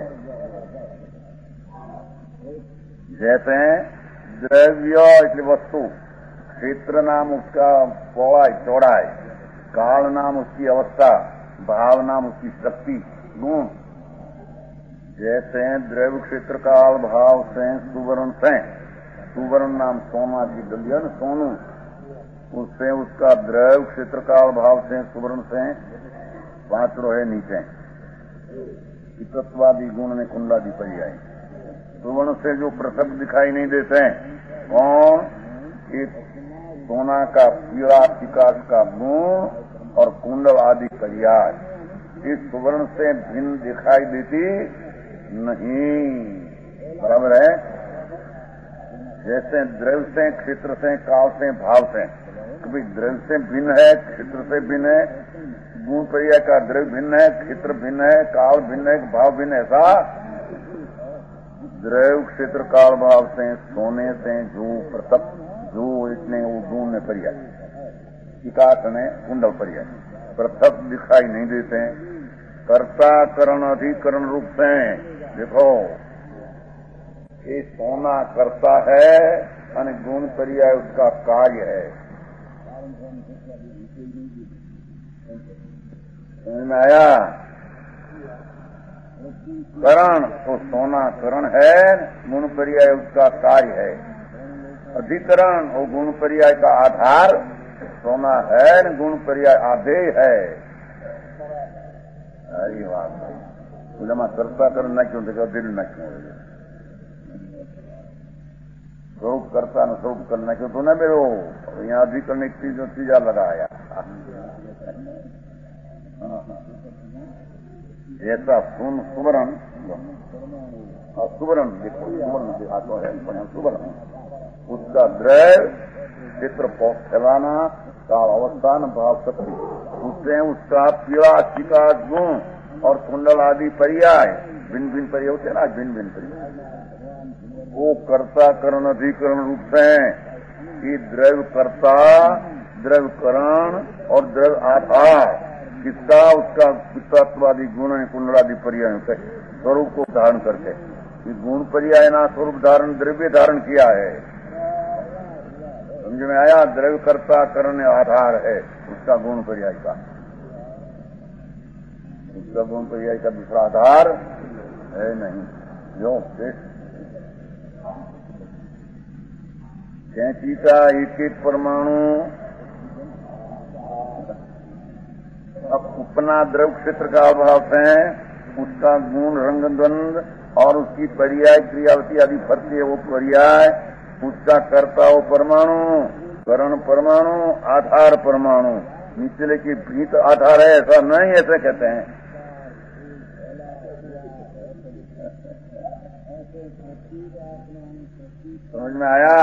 जैसे द्रव्य એટલે वस्तु, क्षेत्र नाम उसका पौड़ाई चौड़ाई, काल नाम उसकी अवस्था, भाव नाम उसकी शक्ति गुण. जैसे द्रव्य क्षेत्र काल भाव से सुवर्ण नाम सोना की दलियन सोनू, उससे उसका द्रव्य क्षेत्र काल भाव से सुवर्ण से 5 रोहे नीचे. तत्वादि गुण ने कुंडलादि पर्याय. सुवर्ण से जो पृथक दिखाई नहीं देते हैं, कौन? एक सोना का पीड़ा विकास का गुण और कुंडल आदि पर्याय. इस सुवर्ण से भिन्न दिखाई देती नहीं. बराबर है? जैसे द्रव्य से, क्षेत्र से, काल से, भाव से. कभी द्रव्य से भिन्न है, क्षेत्र से भिन्न है, गुण पर्याय का द्रव्य भिन्न है, क्षेत्र भिन्न है, काल भिन्न है, भाव भिन्न है. ऐसा द्रव्य क्षेत्र काल भाव से सोने से जो पृथक जो इतने वो गुण ने पर्याय, विकास ने कुंडल पर्याय पृथक दिखाई नहीं देते. कर्ता करण अधिकरण रूप से देखो ये सोना करता है और गुण पर्याय उसका कार्य है। समझ में आया? करण तो सोना करण है, गुण पर्याय उसका कार्य है। अधिकरण और गुण पर्याय का आधार सोना है, गुण पर्याय आधेय है। अरे बात है, जमा करता करना क्यों देखा, दिल न क्यों स्वरूप करता न स्वरूप करना क्यों, तो न मेरे यहाँ अधिकरण एक चीजा लगाया ऐसा सुवर्ण सुवर्ण देखो, सुवर्ण दिखाता है सुवर्ण, उसका द्रव्य चित्र फैलाना का अवस्थान भाव शक्ति, उससे उसका पीड़ा चिका गुण और कुंडल आदि पर्याय भिन्न भिन्न पर्याय होते हैं ना, भिन्न भिन्न पर्याय वो कर्ता करण अधिकरण रूप से कि द्रव्य कर्ता, द्रव्य करण और द्रव्य आधार किसका, उसका पितत्वादि गुण कुंडलादि पर्याय स्वरूप को धारण करके, गुण पर्याय ना स्वरूप धारण द्रव्य धारण किया है। समझ में आया? द्रव्य कर्ता करण आधार है उसका गुण पर्याय का, उसका गुण पर्याय का दूसरा आधार है नहीं। जो कैंची का एक एक परमाणु अपना द्रव क्षेत्र का अभाव है, उसका गुण रंग द्वंद और उसकी पर्याय क्रियावती आदि फरती है वो पर्याय, उसका कर्ता वो परमाणु, करण परमाणु, आधार परमाणु, निचले की भीत आधार है ऐसा नहीं, ऐसे कहते हैं। समझ में आया?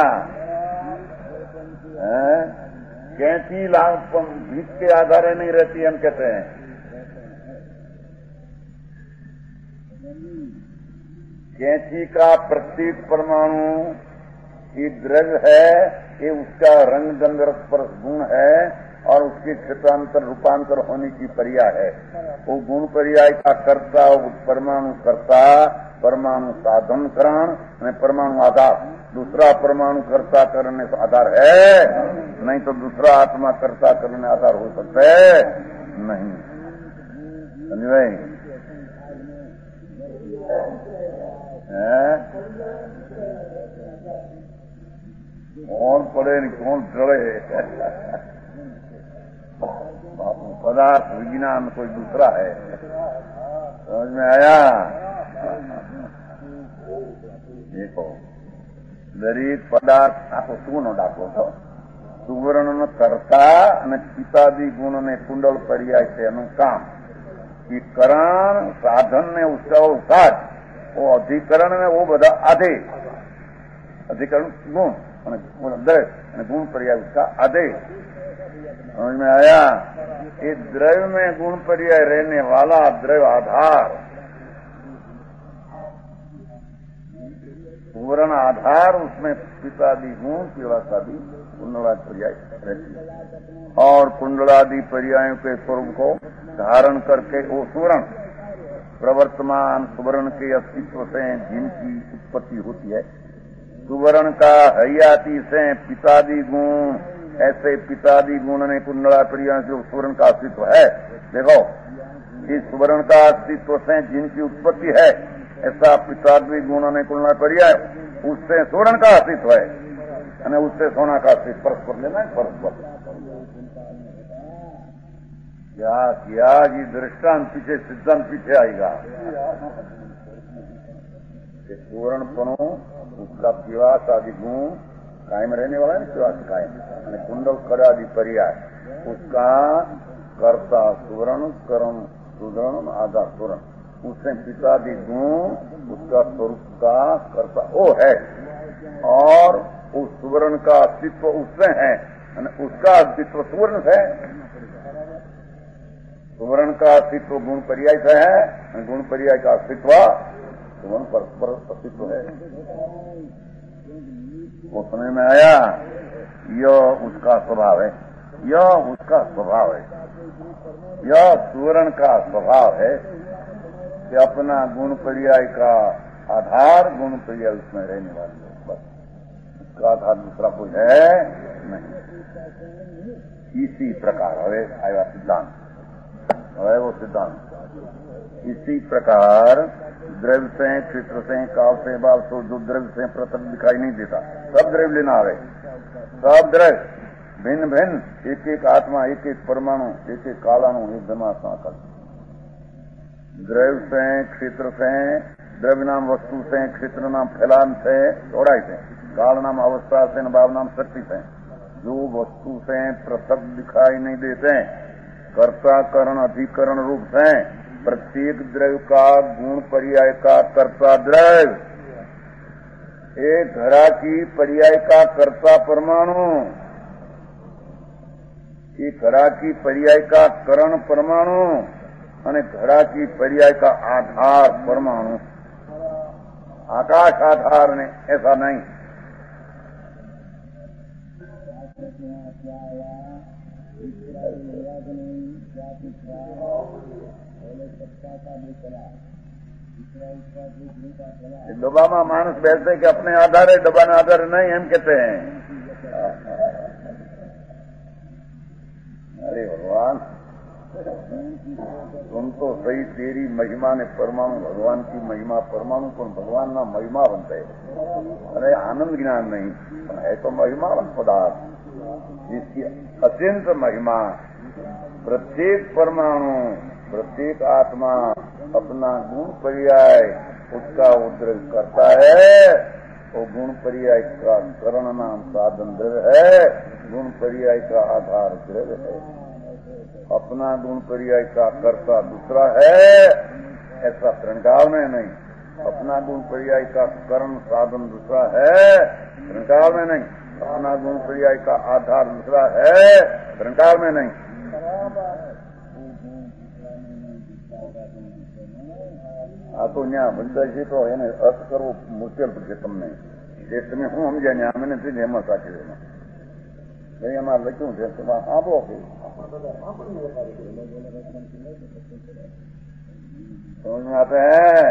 कैंची लाभ भीत के आधार नहीं रहती, हम कहते हैं। कैंची का प्रत्येक परमाणु ये द्रव्य है, ये उसका रंग गंध रस स्पर्श गुण है और उसके क्षेत्रांतर रूपांतर होने की पर्याय है। वो गुण पर्याय का कर्ता परमाणु कर्ता, परमाणु साधन करण, परमाणु आधार, दूसरा परमाणु कर्ता करने का आधार है, नहीं तो दूसरा आत्मा कर्ता करने आधार हो सकता है नहीं। समझे? कौन पढ़े कौन चढ़े, पदार्थ विज्ञान कोई दूसरा है। समझ में आया? देखो दरेक पदार्थ आपको શું નો દાખલો તો સુવર્ણ કરતા અને પિતાદી ગુણ ને કુંડલ પર્યાય છે એનું કામ कि करण साधन ने उसका वो साध, वो अधिकरण में वो बदा आधे, अधिकरण गुण द्रव्य गुण पर्याय उसका आधे। समझ में आया? ये द्रव्य में गुण पर्याय रहने वाला द्रव्य आधार, वर्ण आधार, उसमें पितादि गुण पीड़ादि कुंडलादि पर्याय रहती है और कुंडलादि पर्यायों के स्वरूप को धारण करके वो सुवर्ण प्रवर्तमान सुवर्ण के अस्तित्व से जिनकी उत्पत्ति होती है, सुवर्ण का हरियाती से पितादि गुण, ऐसे पितादि गुण ने कुंडला पर्याय जो सुवर्ण का अस्तित्व है। देखो इस सुवर्ण का अस्तित्व से जिनकी उत्पत्ति है, ऐसा पितादि गुण ने कुंडला पर्याय उससे सुवर्ण का अस्तित्व है और उससे सोना का अस्तित्व परस्पर लेना है, परस्पर क्या किया कि दृष्टांत पीछे सिद्धांत पीछे आएगा। सुवर्णपणु उसका पिवास आदि गुण कायम रहने वाला है, पिवास कायम, कुंडल कर आदि पर्याय उसका कर्ता सुवर्ण, कर्म सुवर्ण, आधार सुवर्ण, उससे पितादि गुण उसका स्वरूप का कर्ता वो है और उस सुवर्ण का अस्तित्व उससे है, उसका अस्तित्व सुवर्ण से है। सुवर्ण का अस्तित्व गुण पर्याय से है, गुण पर्याय का अस्तित्व सुवर्ण परस्पर अस्तित्व है। वो समझ में आया? यह उसका स्वभाव है, यह उसका स्वभाव है, यह सुवर्ण का स्वभाव है। कि अपना गुण पर्याय का आधार गुण पर्याय उसमें रहने वाली है, बस उसका आधार दूसरा कोई है नहीं। इसी प्रकार हवे आया सिद्धांत, है वो सिद्धांत। इसी प्रकार द्रव्य से, क्षेत्र से, काल से, बाल से, जो द्रव्य से पृथक दिखाई नहीं देता, सब द्रव्य लेना है, सब द्रव्य भिन्न भिन्न, एक एक आत्मा, एक एक परमाणु, एक एक कालाणु, एक धमात्मा का द्रव्य से, क्षेत्र से, द्रव्य नाम वस्तु से, क्षेत्र नाम फैलान से, चौड़ाई से, काल नाम अवस्था से, भाव नाम शक्ति से, जो वस्तु से पृथक दिखाई नहीं देते, कर्ता करण अधिकरण रूप से प्रत्येक द्रव्य का गुण पर्याय का कर्ता द्रव्य, एक घड़ा की पर्याय का कर्ता परमाणु, एक घड़ा की पर्याय का करण परमाणु और घड़ा की पर्याय का आधार परमाणु। आकाश आधार ने ऐसा नहीं। डब्बा में मानस बैठते कि अपने आधारे, डब्बा ने आधारे नहीं, हम कहते हैं अरे भगवान तुम तो सही, तेरी महिमा ने परमाणु, भगवान की महिमा परमाणु, पर भगवान ना महिमा बनते अरे आनंद ज्ञान नहीं है तो महिमावन पदार्थ, जिसकी अत्यंत महिमा प्रत्येक परमाणु, प्रत्येक आत्मा अपना गुण पर्याय उसका उद्रेक करता है। वो गुण पर्याय का करण नाम साधन द्रव्य है, गुण पर्याय का आधार द्रव्य है। अपना गुण पर्याय का कर्ता दूसरा है, ऐसा त्रिकाल में नहीं। अपना गुण पर्याय का करण साधन दूसरा है, त्रिकाल में नहीं। अपना गुण पर्याय का आधार दूसरा है, त्रिकाल में नहीं। आ तो न्या बनता है तो એને અર્થ કરવો મુશ્કેલ પડશે તમને, એ તમે શું સમજ્યા ને મને થી એમાં સાચી ભાઈ એમાં લખ્યું છે તમે આપો કે समझ में आते हैं।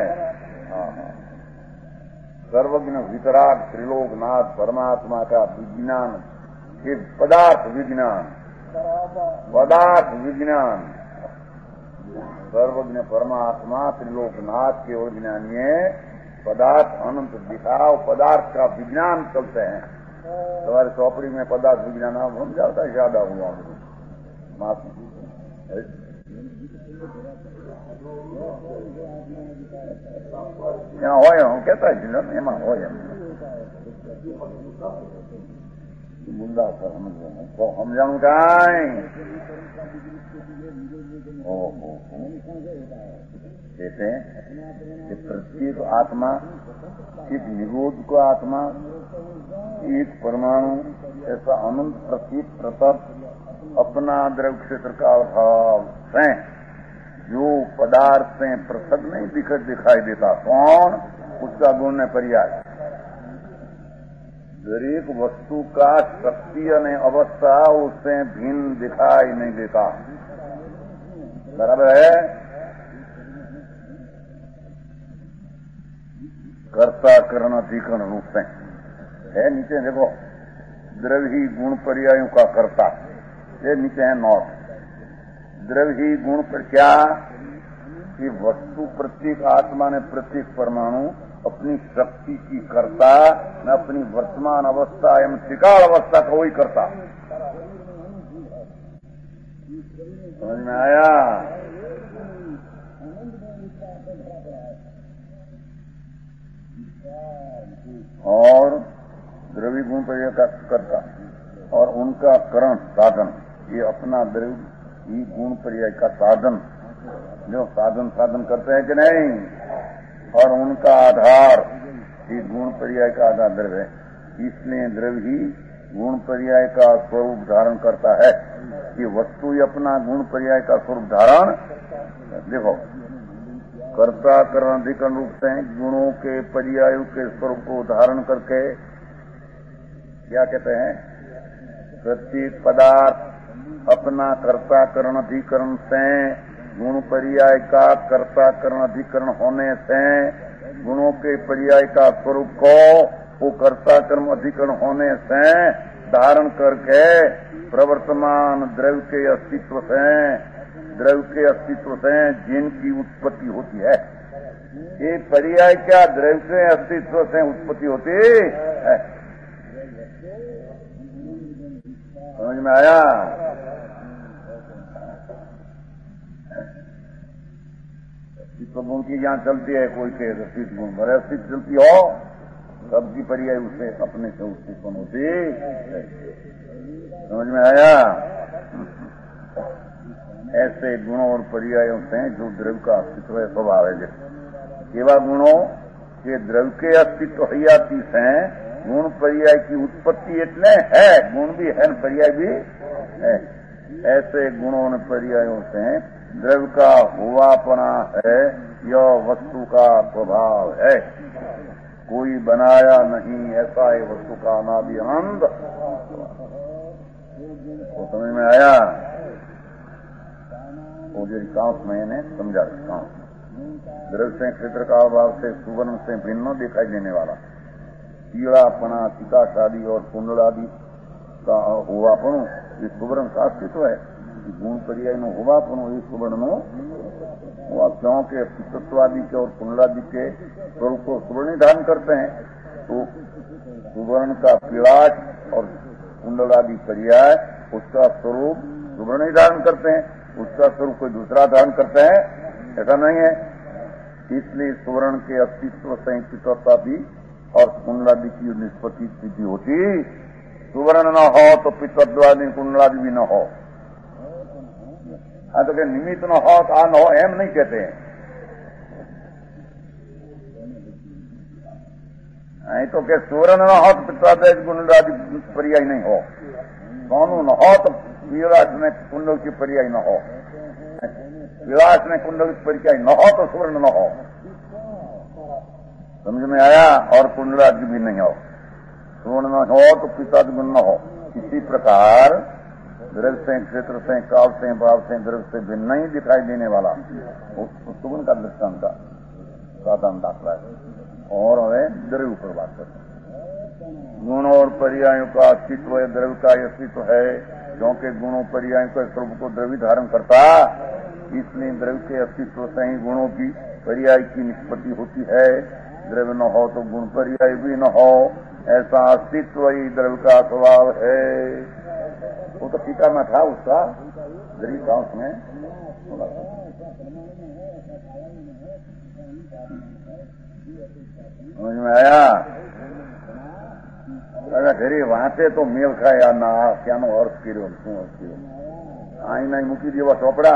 सर्वज्ञ वितराग त्रिलोकनाथ परमात्मा का विज्ञान, ये पदार्थ विज्ञान, पदार्थ विज्ञान, सर्वज्ञ परमात्मा त्रिलोकनाथ के और ज्ञानीय पदार्थ अनंत दिखाओ, पदार्थ का विज्ञान चलते हैं। तुम्हारी चौपड़ी में पदार्थ विज्ञान आप हम जाता है ज्यादा हुआ माफ यहाँ हो कहता है जिला में एमा हो मुद्दा सर समझ तो हम जाऊं गाय कहते हैं कि प्रत्येक आत्मा एक निरोध को आत्मा, एक परमाणु, ऐसा अनंत प्रत्येक प्रतप अपना द्रव्य क्षेत्र का अभाव है, जो पदार्थ से पृथक नहीं दिखाई देता। कौन? उसका गुण है पर्याय। दरेक वस्तु का शक्ति અને अवस्था उससे भिन्न दिखाई नहीं देता। बराबर है। कर्ता करण अधिकरण रूप से है। नीचे देखो द्रव्य ही गुण पर्यायों का कर्ता, ये नीचे है नोट। द्रव्य ही गुण पर क्या कि वस्तु प्रत्येक आत्मा ने प्रत्येक परमाणु अपनी शक्ति की कर्ता न अपनी वर्तमान अवस्था एवं त्रिकाल अवस्था का वही करता। समझ में आया? और द्रव्य गुण पर्याय का कर्ता और उनका करण साधन, ये अपना द्रव्य ही गुण पर्याय का साधन, जो साधन करते हैं कि नहीं, और उनका आधार ये गुण पर्याय का आधार द्रव्य है। इसलिए द्रव्य ही गुण पर्याय का स्वरूप धारण करता है। ये वस्तु ही अपना गुण पर्याय का स्वरूप धारण, देखो कर्ता करण अधिकरण रूप से गुणों के पर्यायों के स्वरूप को धारण करके क्या कहते हैं? प्रत्येक पदार्थ अपना कर्ता करण अधिकरण से गुण पर्याय का कर्ता करण अधिकरण होने से गुणों के पर्याय का स्वरूप को वो कर्ता कर्म अधिकरण होने से धारण करके प्रवर्तमान द्रव्य के अस्तित्व से जिनकी उत्पत्ति होती है। ये पर्याय क्या द्रव्य के अस्तित्व से उत्पत्ति होती है। समझ में आया? अस्तित्व गुण की जहाँ चलती है कोई के अस्तित्व गुण भले अस्तित्व चलती हो सबकी पर्याय उससे अपने से उत्पत्ति होती। समझ में आया? ऐसे गुणों और पर्यायों से जो द्रव्य का अस्तित्व है स्वभाव है। केवल गुणों के द्रव्य के अस्तित्व हयाती से गुण पर्याय की उत्पत्ति इतने है, गुण भी है पर्याय भी है। ऐसे गुणों और पर्यायों से द्रव्य का हुआपना है, यह वस्तु का स्वभाव है। कोई बनाया नहीं ऐसा है वस्तु का अनादि अनंत। तो समझ में आया? वो जो कांस मैंने समझा कांस द्रव्य से क्षेत्र का अभाव से सुवर्ण से भिन्न दिखाई देने वाला कीड़ापना चिकास आदि और कुंडल आदि का हुआपन ये सुवर्ण का अस्तित्व है। गुण पर्याय नो हुआपन ये सुवर्ण नो हुआ क्योंकि तत्वादि के और कुंडलादि के स्वरूप को सुवर्ण धारण करते हैं। तो सुवर्ण का पीड़ाट और कुंडल आदि पर्याय उसका स्वरूप सुवर्ण ही धारण करते हैं, उसका स्वरूप कोई दूसरा धारण करते हैं ऐसा नहीं है। इसलिए सुवर्ण के अस्तित्व से पितृत्व भी और कुंडलादि की निष्पत्ति सिद्धि होती। सुवर्ण न हो तो पितृत्वादि कुंडलादि भी न हो। हाँ तो क्या निमित्त न हो तो न हो एम नहीं कहते हैं। नहीं तो क्या सुवर्ण न हो तो पितृत्वादि कुंडलादि पर्याय नहीं हो। सोनू न हो तो विलास में कुंडल की पर्याय न हो, विलास में कुंडल की पर्याय न हो तो सुवर्ण न हो। समझ में आया? और कुंडलादि भी नहीं हो, सुवर्ण न हो तो पितादि गुण न हो। इसी प्रकार द्रव्य से क्षेत्र से काल से भाव से द्रव्य से भिन्न नहीं दिखाई देने वाला सुवर्ण का दृष्टांत का साधारण दाखला है। और हमें द्रव्य पर बात करते हैं। गुण और पर्यायों का अस्तित्व द्रव्य का अस्तित्व है, क्योंकि गुणों पर्यायों के स्वरूप को द्रव्य धारण करता। इसलिए द्रव्य के अस्तित्व से ही गुणों की पर्याय की निष्पत्ति होती है। द्रव्य न हो तो गुण पर्याय भी न हो, ऐसा अस्तित्व ही द्रव्य का स्वभाव है। वो तो टीका में था उसका जरी था उसमें। समझ में आया? अरे घरे वहां से तो मेल खाया ना क्या नो अर्थ करो शू अर्थ करो आई नहीं मूकी देवा ચોપડા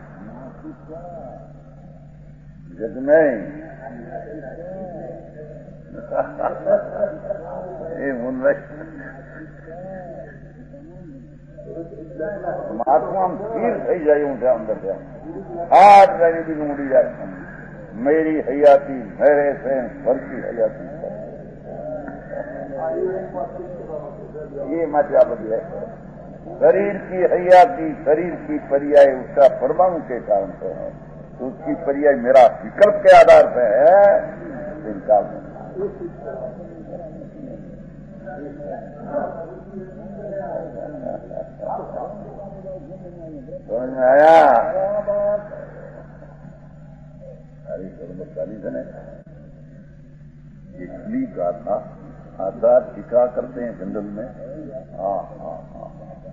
जग नहीं એ હું महात्मा हम स्थिर થઈ જાય હું ત્યાં અંદર ત્યાં हाथ मेरी भी उड़ी जाए। मेरी हयाती मेरे से स्वर की हयाती ये मतलब है। शरीर की हयाती शरीर की पर्याय उसका परमाणु के कारण से है, उसकी पर्याय मेरा विकल्प के आधार पे है। इनका समझ में आया? सारी कर्मचारी जने इसलिए का था आधार टीका करते हैं जनरल में। हाँ हाँ हाँ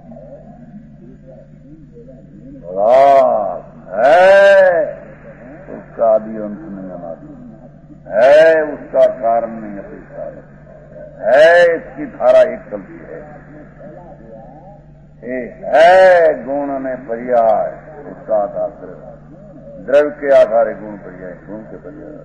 है उसका आदि अंत नहीं अनादि है, उसका कारण नहीं अपेक्षा है, इसकी धारा एक चलती है। है गुण में पर्याय उसका आधार द्रव्य के आधार गुण पर्याय गुण के पर्याय।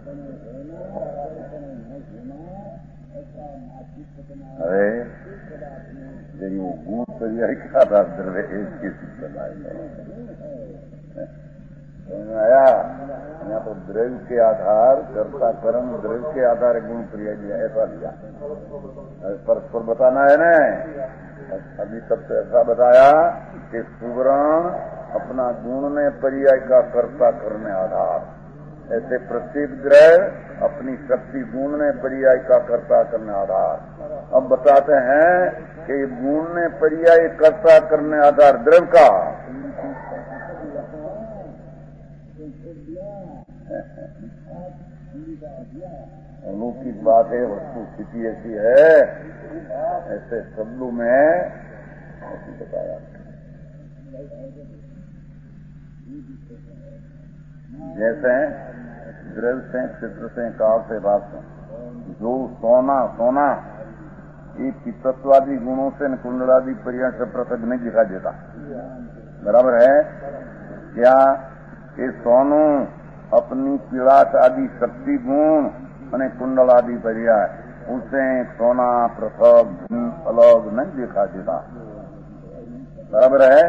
अरे यदि वो गुण पर्याय के आधार द्रव्य इसकी सिद्धता आया। यहाँ तो द्रव्य के आधार कर्ता कर्म द्रव्य के आधार गुण पर्याय दिया ऐसा दिया। परस्पर बताना है ना। अभी सबसे ऐसा बताया कि सुवर्ण अपना गुण ने पर्याय का कर्ता करने आधार। ऐसे प्रत्येक ग्रह अपनी शक्ति गुण ने पर्याय का कर्ता करने आधार। अब बताते हैं कि गुण ने पर्याय कर्ता करने आधार द्रव्य का अलौकिक बात है। वस्तु स्थिति ऐसी है, ऐसे शब्दों में ऐसी बताया। जैसे द्रव्य से, चित्र से, काल से, भाव से, जो सोना ये पितत्वादि गुणों से कुंडलादि पर्याय से पृथक नहीं दिखा देता। बराबर है क्या? कि सोनू अपनी पीड़ास आदि शक्ति गुण અને कुंडल आदि पर्याय उसे सोना पृथक अलग नहीं दिखा देता। बराबर है।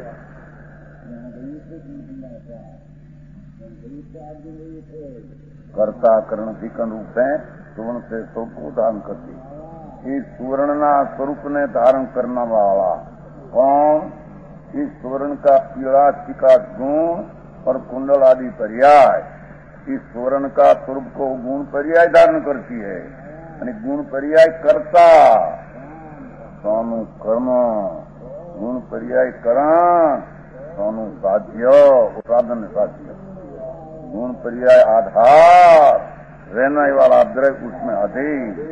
कर्ता करण अधिकरण रूप है सुवर्ण से स्वरूप को धारण करती। इस सुवर्ण ना स्वरूप ने धारण करना वाला कौन? इस सुवर्ण का पीड़ास का गुण और कुंडल आदि पर्याय इस स्वर्ण का स्वरूप को गुण पर्याय धारण करती है। यानी गुण पर्याय कर्ता सोनु कर्म, गुण पर्याय करण सोनु साध्य, साधन साध्य, गुण पर्याय आधार रहने वाला द्रव्य उसमें अधिक।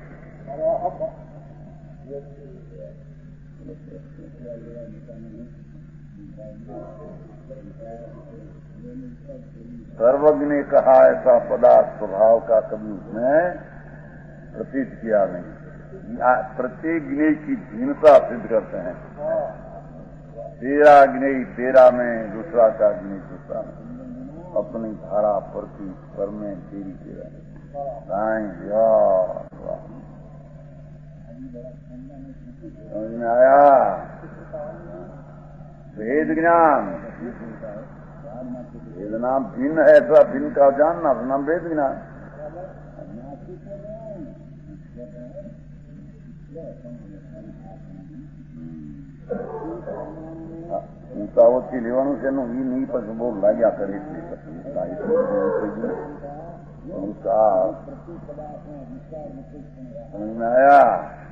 सर्वज्ञ ने कहा ऐसा पदार्थ स्वभाव का कभी उसमें प्रतीत किया नहीं। प्रत्येक ज्ञेय की भिन्नता सिद्ध करते हैं। तेरा ज्ञेय तेरा में, दूसरा का ज्ञेय दूसरा में, अपनी धारा प्रति पर में तेरी तेरा समझ में आया? भेद ज्ञान, भेद नाम भिन्न है, ऐसा भिन्न का जानना नाम भेद ज्ञान। ઊંચાઓથી લેવાનું છે એનું એ નહીં પણ બહુ લાગ્યા કરે आया।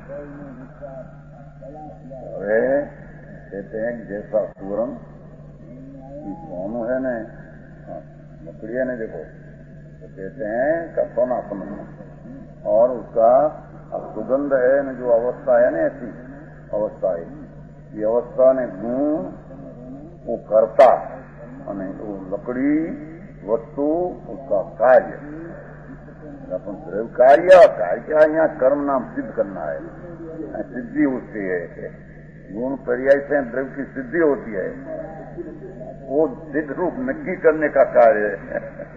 હવે कहते हैं कि जैसा सूरन सोनू है न, लकड़ी है न, देखो तो कहते हैं का सोना समझना, और उसका सुगंध है न, जो अवस्था है न, ऐसी अवस्था है। ये अवस्था ने गुण वो करता અને वो लकड़ी वस्तु उसका कार्य, अपन द्रव्य कार्य यहाँ कर्म नाम सिद्ध करना है, सिद्धि होती है। गुण पर्याय से द्रव्य की सिद्धि होती है, वो सिद्ध रूप नक्की करने का कार्य है।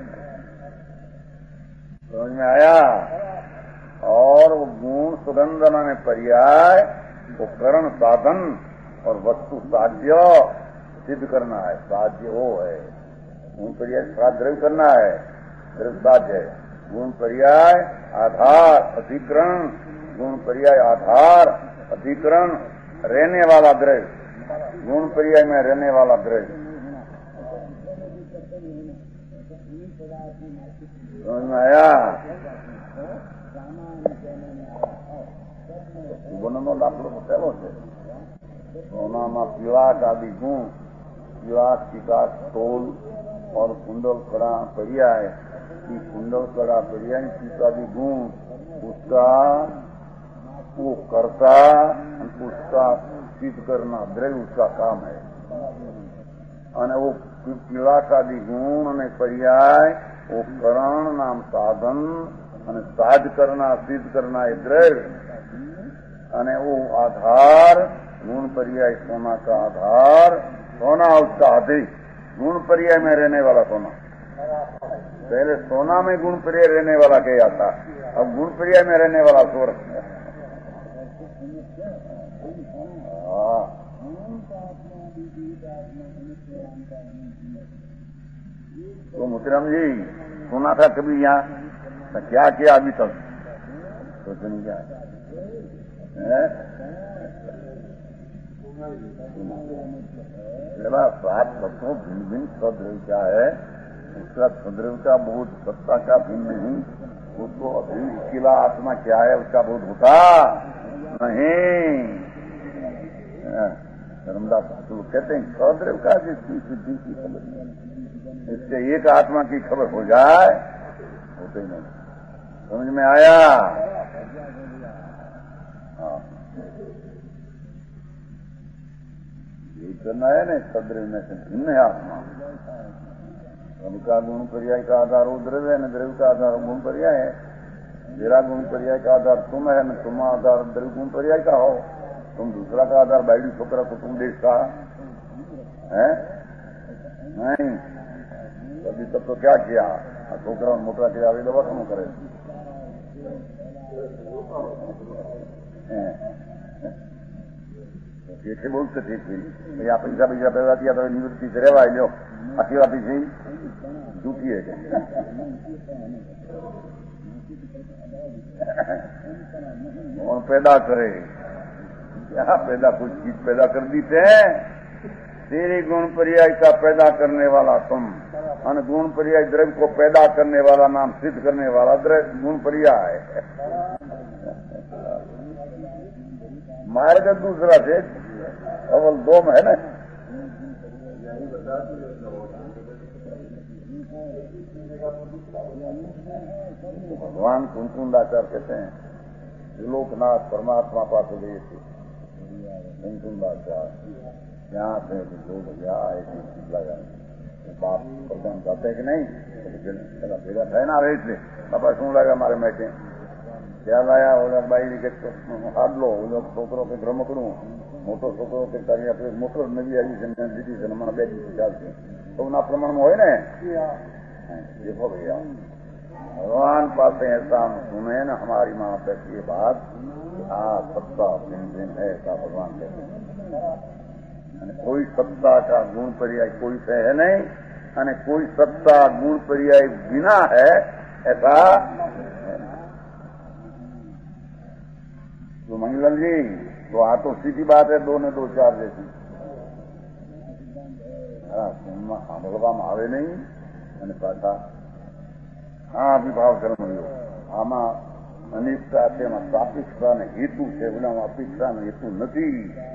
समझ में आया? और वो गुण सुगंध माने पर्याय, वो करण साधन और वस्तु साध्य सिद्ध करना है। साध्य वो है, गुण पर्याय साध्य द्रव्य करना है, द्रव्य साध्य है। गुण पर्याय आधार अधिकरण, गुण पर्याय आधार अधिकरण रहने वाला द्रव्य, गुण पर्याय में रहने वाला द्रव्य। समझ में आया? સુવર્ણનો દાખલો મૂકેલો છે। સોનામાં પીળાશ આદि ગુણ, પીળાશ ચિકાસ તોલ और कुंडल कड़ा पर्याय, कुंडल कड़ा पर्याय आदि गुण उसका वो करता, उसका सिद्ध करना द्रव्य उसका काम है। और वो पीड़ाश आदि गुण और पर्याय वो करण नाम साधन और साध करना सिद्ध करना है द्रव्य, और वो आधार गुण पर्याय सोना का आधार, सोना उसका अधिक, गुण पर्याय में रहने वाला सोना। पहले सोना में गुण पर्याय रहने वाला क्या था, अब गुण पर्याय में रहने वाला स्वर्ग। तो मोतीराम जी सुना था कभी यहाँ, तो क्या किया अभी तक सोच नहीं क्या है? मेरा 7 तत्वों भिन्न भिन्न सद्रव्य क्या है, उसका सद्रव्य का बोध, सत्ता का भिन्न नहीं, उसको अभी अकेला आत्मा क्या है उसका बोध होता नहीं। धर्मदास तो कहते हैं सद्रव्य का जिसकी सिद्धि की खबर नहीं, इससे एक आत्मा की खबर हो जाए होते ही नहीं। समझ में आया? हाँ, यही करना है ना। सद्रव्य में से भिन्न है आत्मा। उनका गुण पर्याय का आधार वो द्रव्य है, न द्रव्य का आधार गुण पर्याय है। मेरा गुण पर्याय का आधार तुम है, न तुम आधार द्रव्य गुण पर्याय का हो। तुम दूसरा का आधार बाइडी छोकरा कुटुंब देश का है नहीं। अभी तब तो क्या किया, छोकरा मोटा किया अभी दबा क्यों करे। ऐसे बोलते थे या पैसा पैदा किया तो निवृत्ति से रेवा लो, अकेला पीछे झूठी है। और पैदा करे क्या, पैदा कुछ चीज पैदा कर दी थे। तेरे गुण पर्याय का पैदा करने वाला तुम, अन गुण पर्याय द्रव्य को पैदा करने वाला नाम सिद्ध करने वाला द्रव्य गुण पर्याय। मार्ग दूसरा थे, अवल 2 में है ना। भगवान कुंकुंडाचार कहते हैं लोकनाथ परमात्मा पास गए थे। कुंकुंडाचार यहाँ से लोग भैया ऐसी लगा बाप प्रधान जाते है कि नहीं, भेगा था ना रहे थे। पापा शू लगा मारे मैटे क्या लाया, बोला भाई हाथ लो, छोकरों के ग्रह करूँ मोटो छोकरों के कार्य अपने मोटर में भी आई से दीदी से हमारा बेटी चालती तो ना प्रमाण में हो ना। देखो भैया भगवान पास ऐसा हम सुने न हमारी माँ तक ये बात, हाँ सत्ता दिन दिन है ऐसा भगवान कहते हैं। कोई सत्ता का गुण पर्याय कोई से है नहीं, અને कोई सत्ता गुण पर्याय बिना है ऐसा। तो मंगल जी तो आ तो सीधी बात है, 2 ने 2 4 जैसी સાંભળવામાં આવે નહીં અને પાછા આ અભિભાવ કર્મ રહ્યો આમાં અનિષ્ટા છે, એમાં સાપેક્ષતા અને હેતુ છે, ઓલામાં અપેક્ષા અને હેતુ નથી।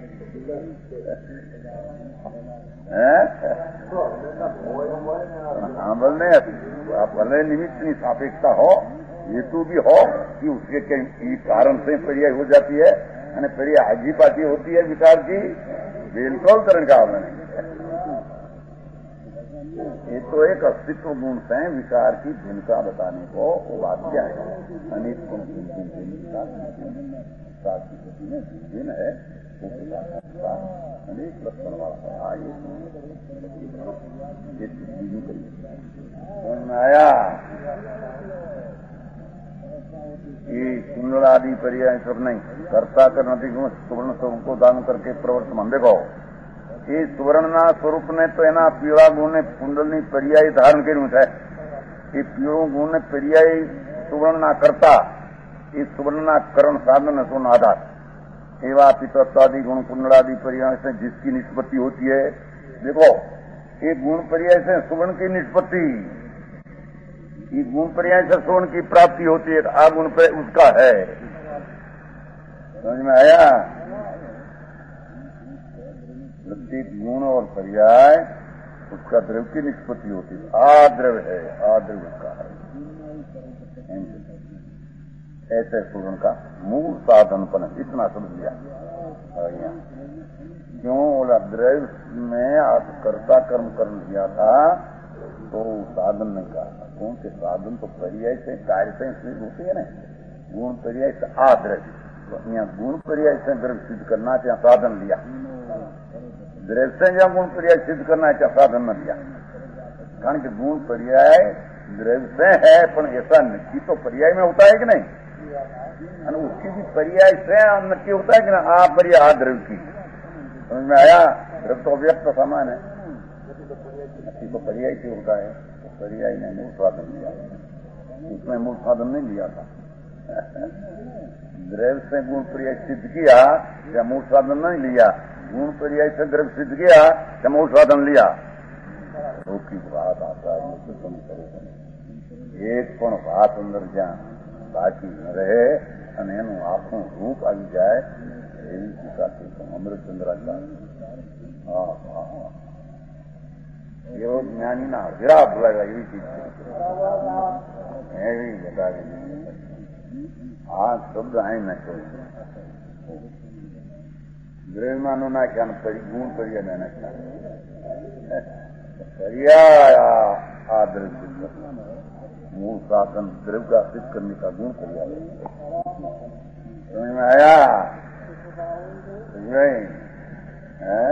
સાંભળને ભલે નિમિત્તની સાપેક્ષતા हो, हेतु भी हो कि उसके कई कारण से पर्याय हो जाती है અને पर्याय हाजी पाती होती है विकार की, बिल्कुल तरह का नहीं। ये तो एक अस्तित्व गुण से विकार की भूमिका बताने को वो बात क्या है। अनेक गुण भिन्न है, अनेक लक्षण वाला आया। ये कुंडल आदि पर्याय सब नहीं, कर्ता करना सुवर्ण स्वरूप को दान करके प्रवर्तमान देखो। ये सुवर्णना स्वरूप ने तो एना पीड़ा गुण ने कुंडलनी पर्याय धारण कर्યું છે। ये पीड़ो गुण ने पर्याय सुवर्णना करता, ये सुवर्णना करण साधन है सोना आधार। एवा पितत्वादि गुण कुंडलादि पर्याय से जिसकी निष्पत्ति होती है, देखो ये गुण पर्याय से सुवर्ण की निष्पत्ति, ये गुण पर्याय से सुवर्ण की प्राप्ति होती है। आ गुण पे उसका है, समझ में आया। प्रत्येक गुण और पर्याय उसका द्रव्य की निष्पत्ति होती है। आ द्रव्य है, आ द्रव्य उसका है। ऐसे सुवर्ण का मूल साधनपन, इतना समझ लिया। क्यों बोला, द्रव्य में आप कर्ता कर्म कर लिया था तो साधन नहीं कहा, क्योंकि साधन तो पर्याय से कार्य से सिद्ध होती है ना। गुण पर्याय से आ द्रव्य, यहाँ गुण पर्याय से द्रव्य सिद्ध करना चाहे साधन लिया, द्रव्य से जहाँ गुण पर्याय सिद्ध करना चाहे साधन न लिया। कारण कि गुण पर्याय द्रव्य से है, पर ऐसा नक्की तो पर्याय में होता है कि नहीं, और उसकी भी पर्याय से नक्की होता है कि ना। आ पर्याय आ द्रव्य की, समझ में आया। द्रव्य तो व्यक्त समान है, नक्की तो पर्याय से होता है। तो पर्याय ने मूल साधन लिया, उसमें मूल साधन नहीं लिया था। द्रव्य से गुण पर्याय सिद्ध किया या मूल साधन नहीं लिया, गुण पर्याय से द्रव्य सिद्ध गया कि मूल साधन लिया तो की बात आता है तो तुम करो एक पण बात अंदर ज्યાં બાકી ન રહે અને એનું આખું રૂપ આવી જાય એવી ટીકા છે અમૃતચંદ્રાચાર્ય. હા હા એવો જ્ઞાનીના વિરાપ લાગ્યા એવી ચીજ છે એવી બતાવી આ શબ્દ અહીં નાખ્યો દ્રવ્યમાંનું નાખ્યા ફરી ગુણ કર્યા ને નાખ્યા કર્યા આ દ્રવ્ય मूल साधन द्रव्य का सिद्ध करने का गुण किया समझ में आया नहीं है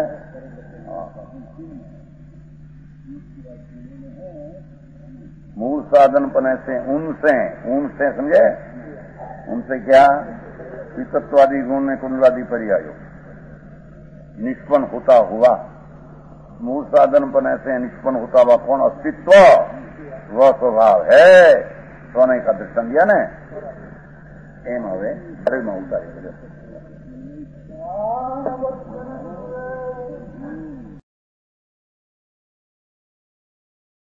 मूल साधन पने से उनसे समझे उनसे क्या तत्वादि गुण में कुंडलादि पर्यायो निष्पन्न होता हुआ मूल साधन पने से निष्पन्न होता हुआ कौन अस्तित्व वह स्वभाव है सोने का दृष्टांत दिया ने एम हवे में उतारी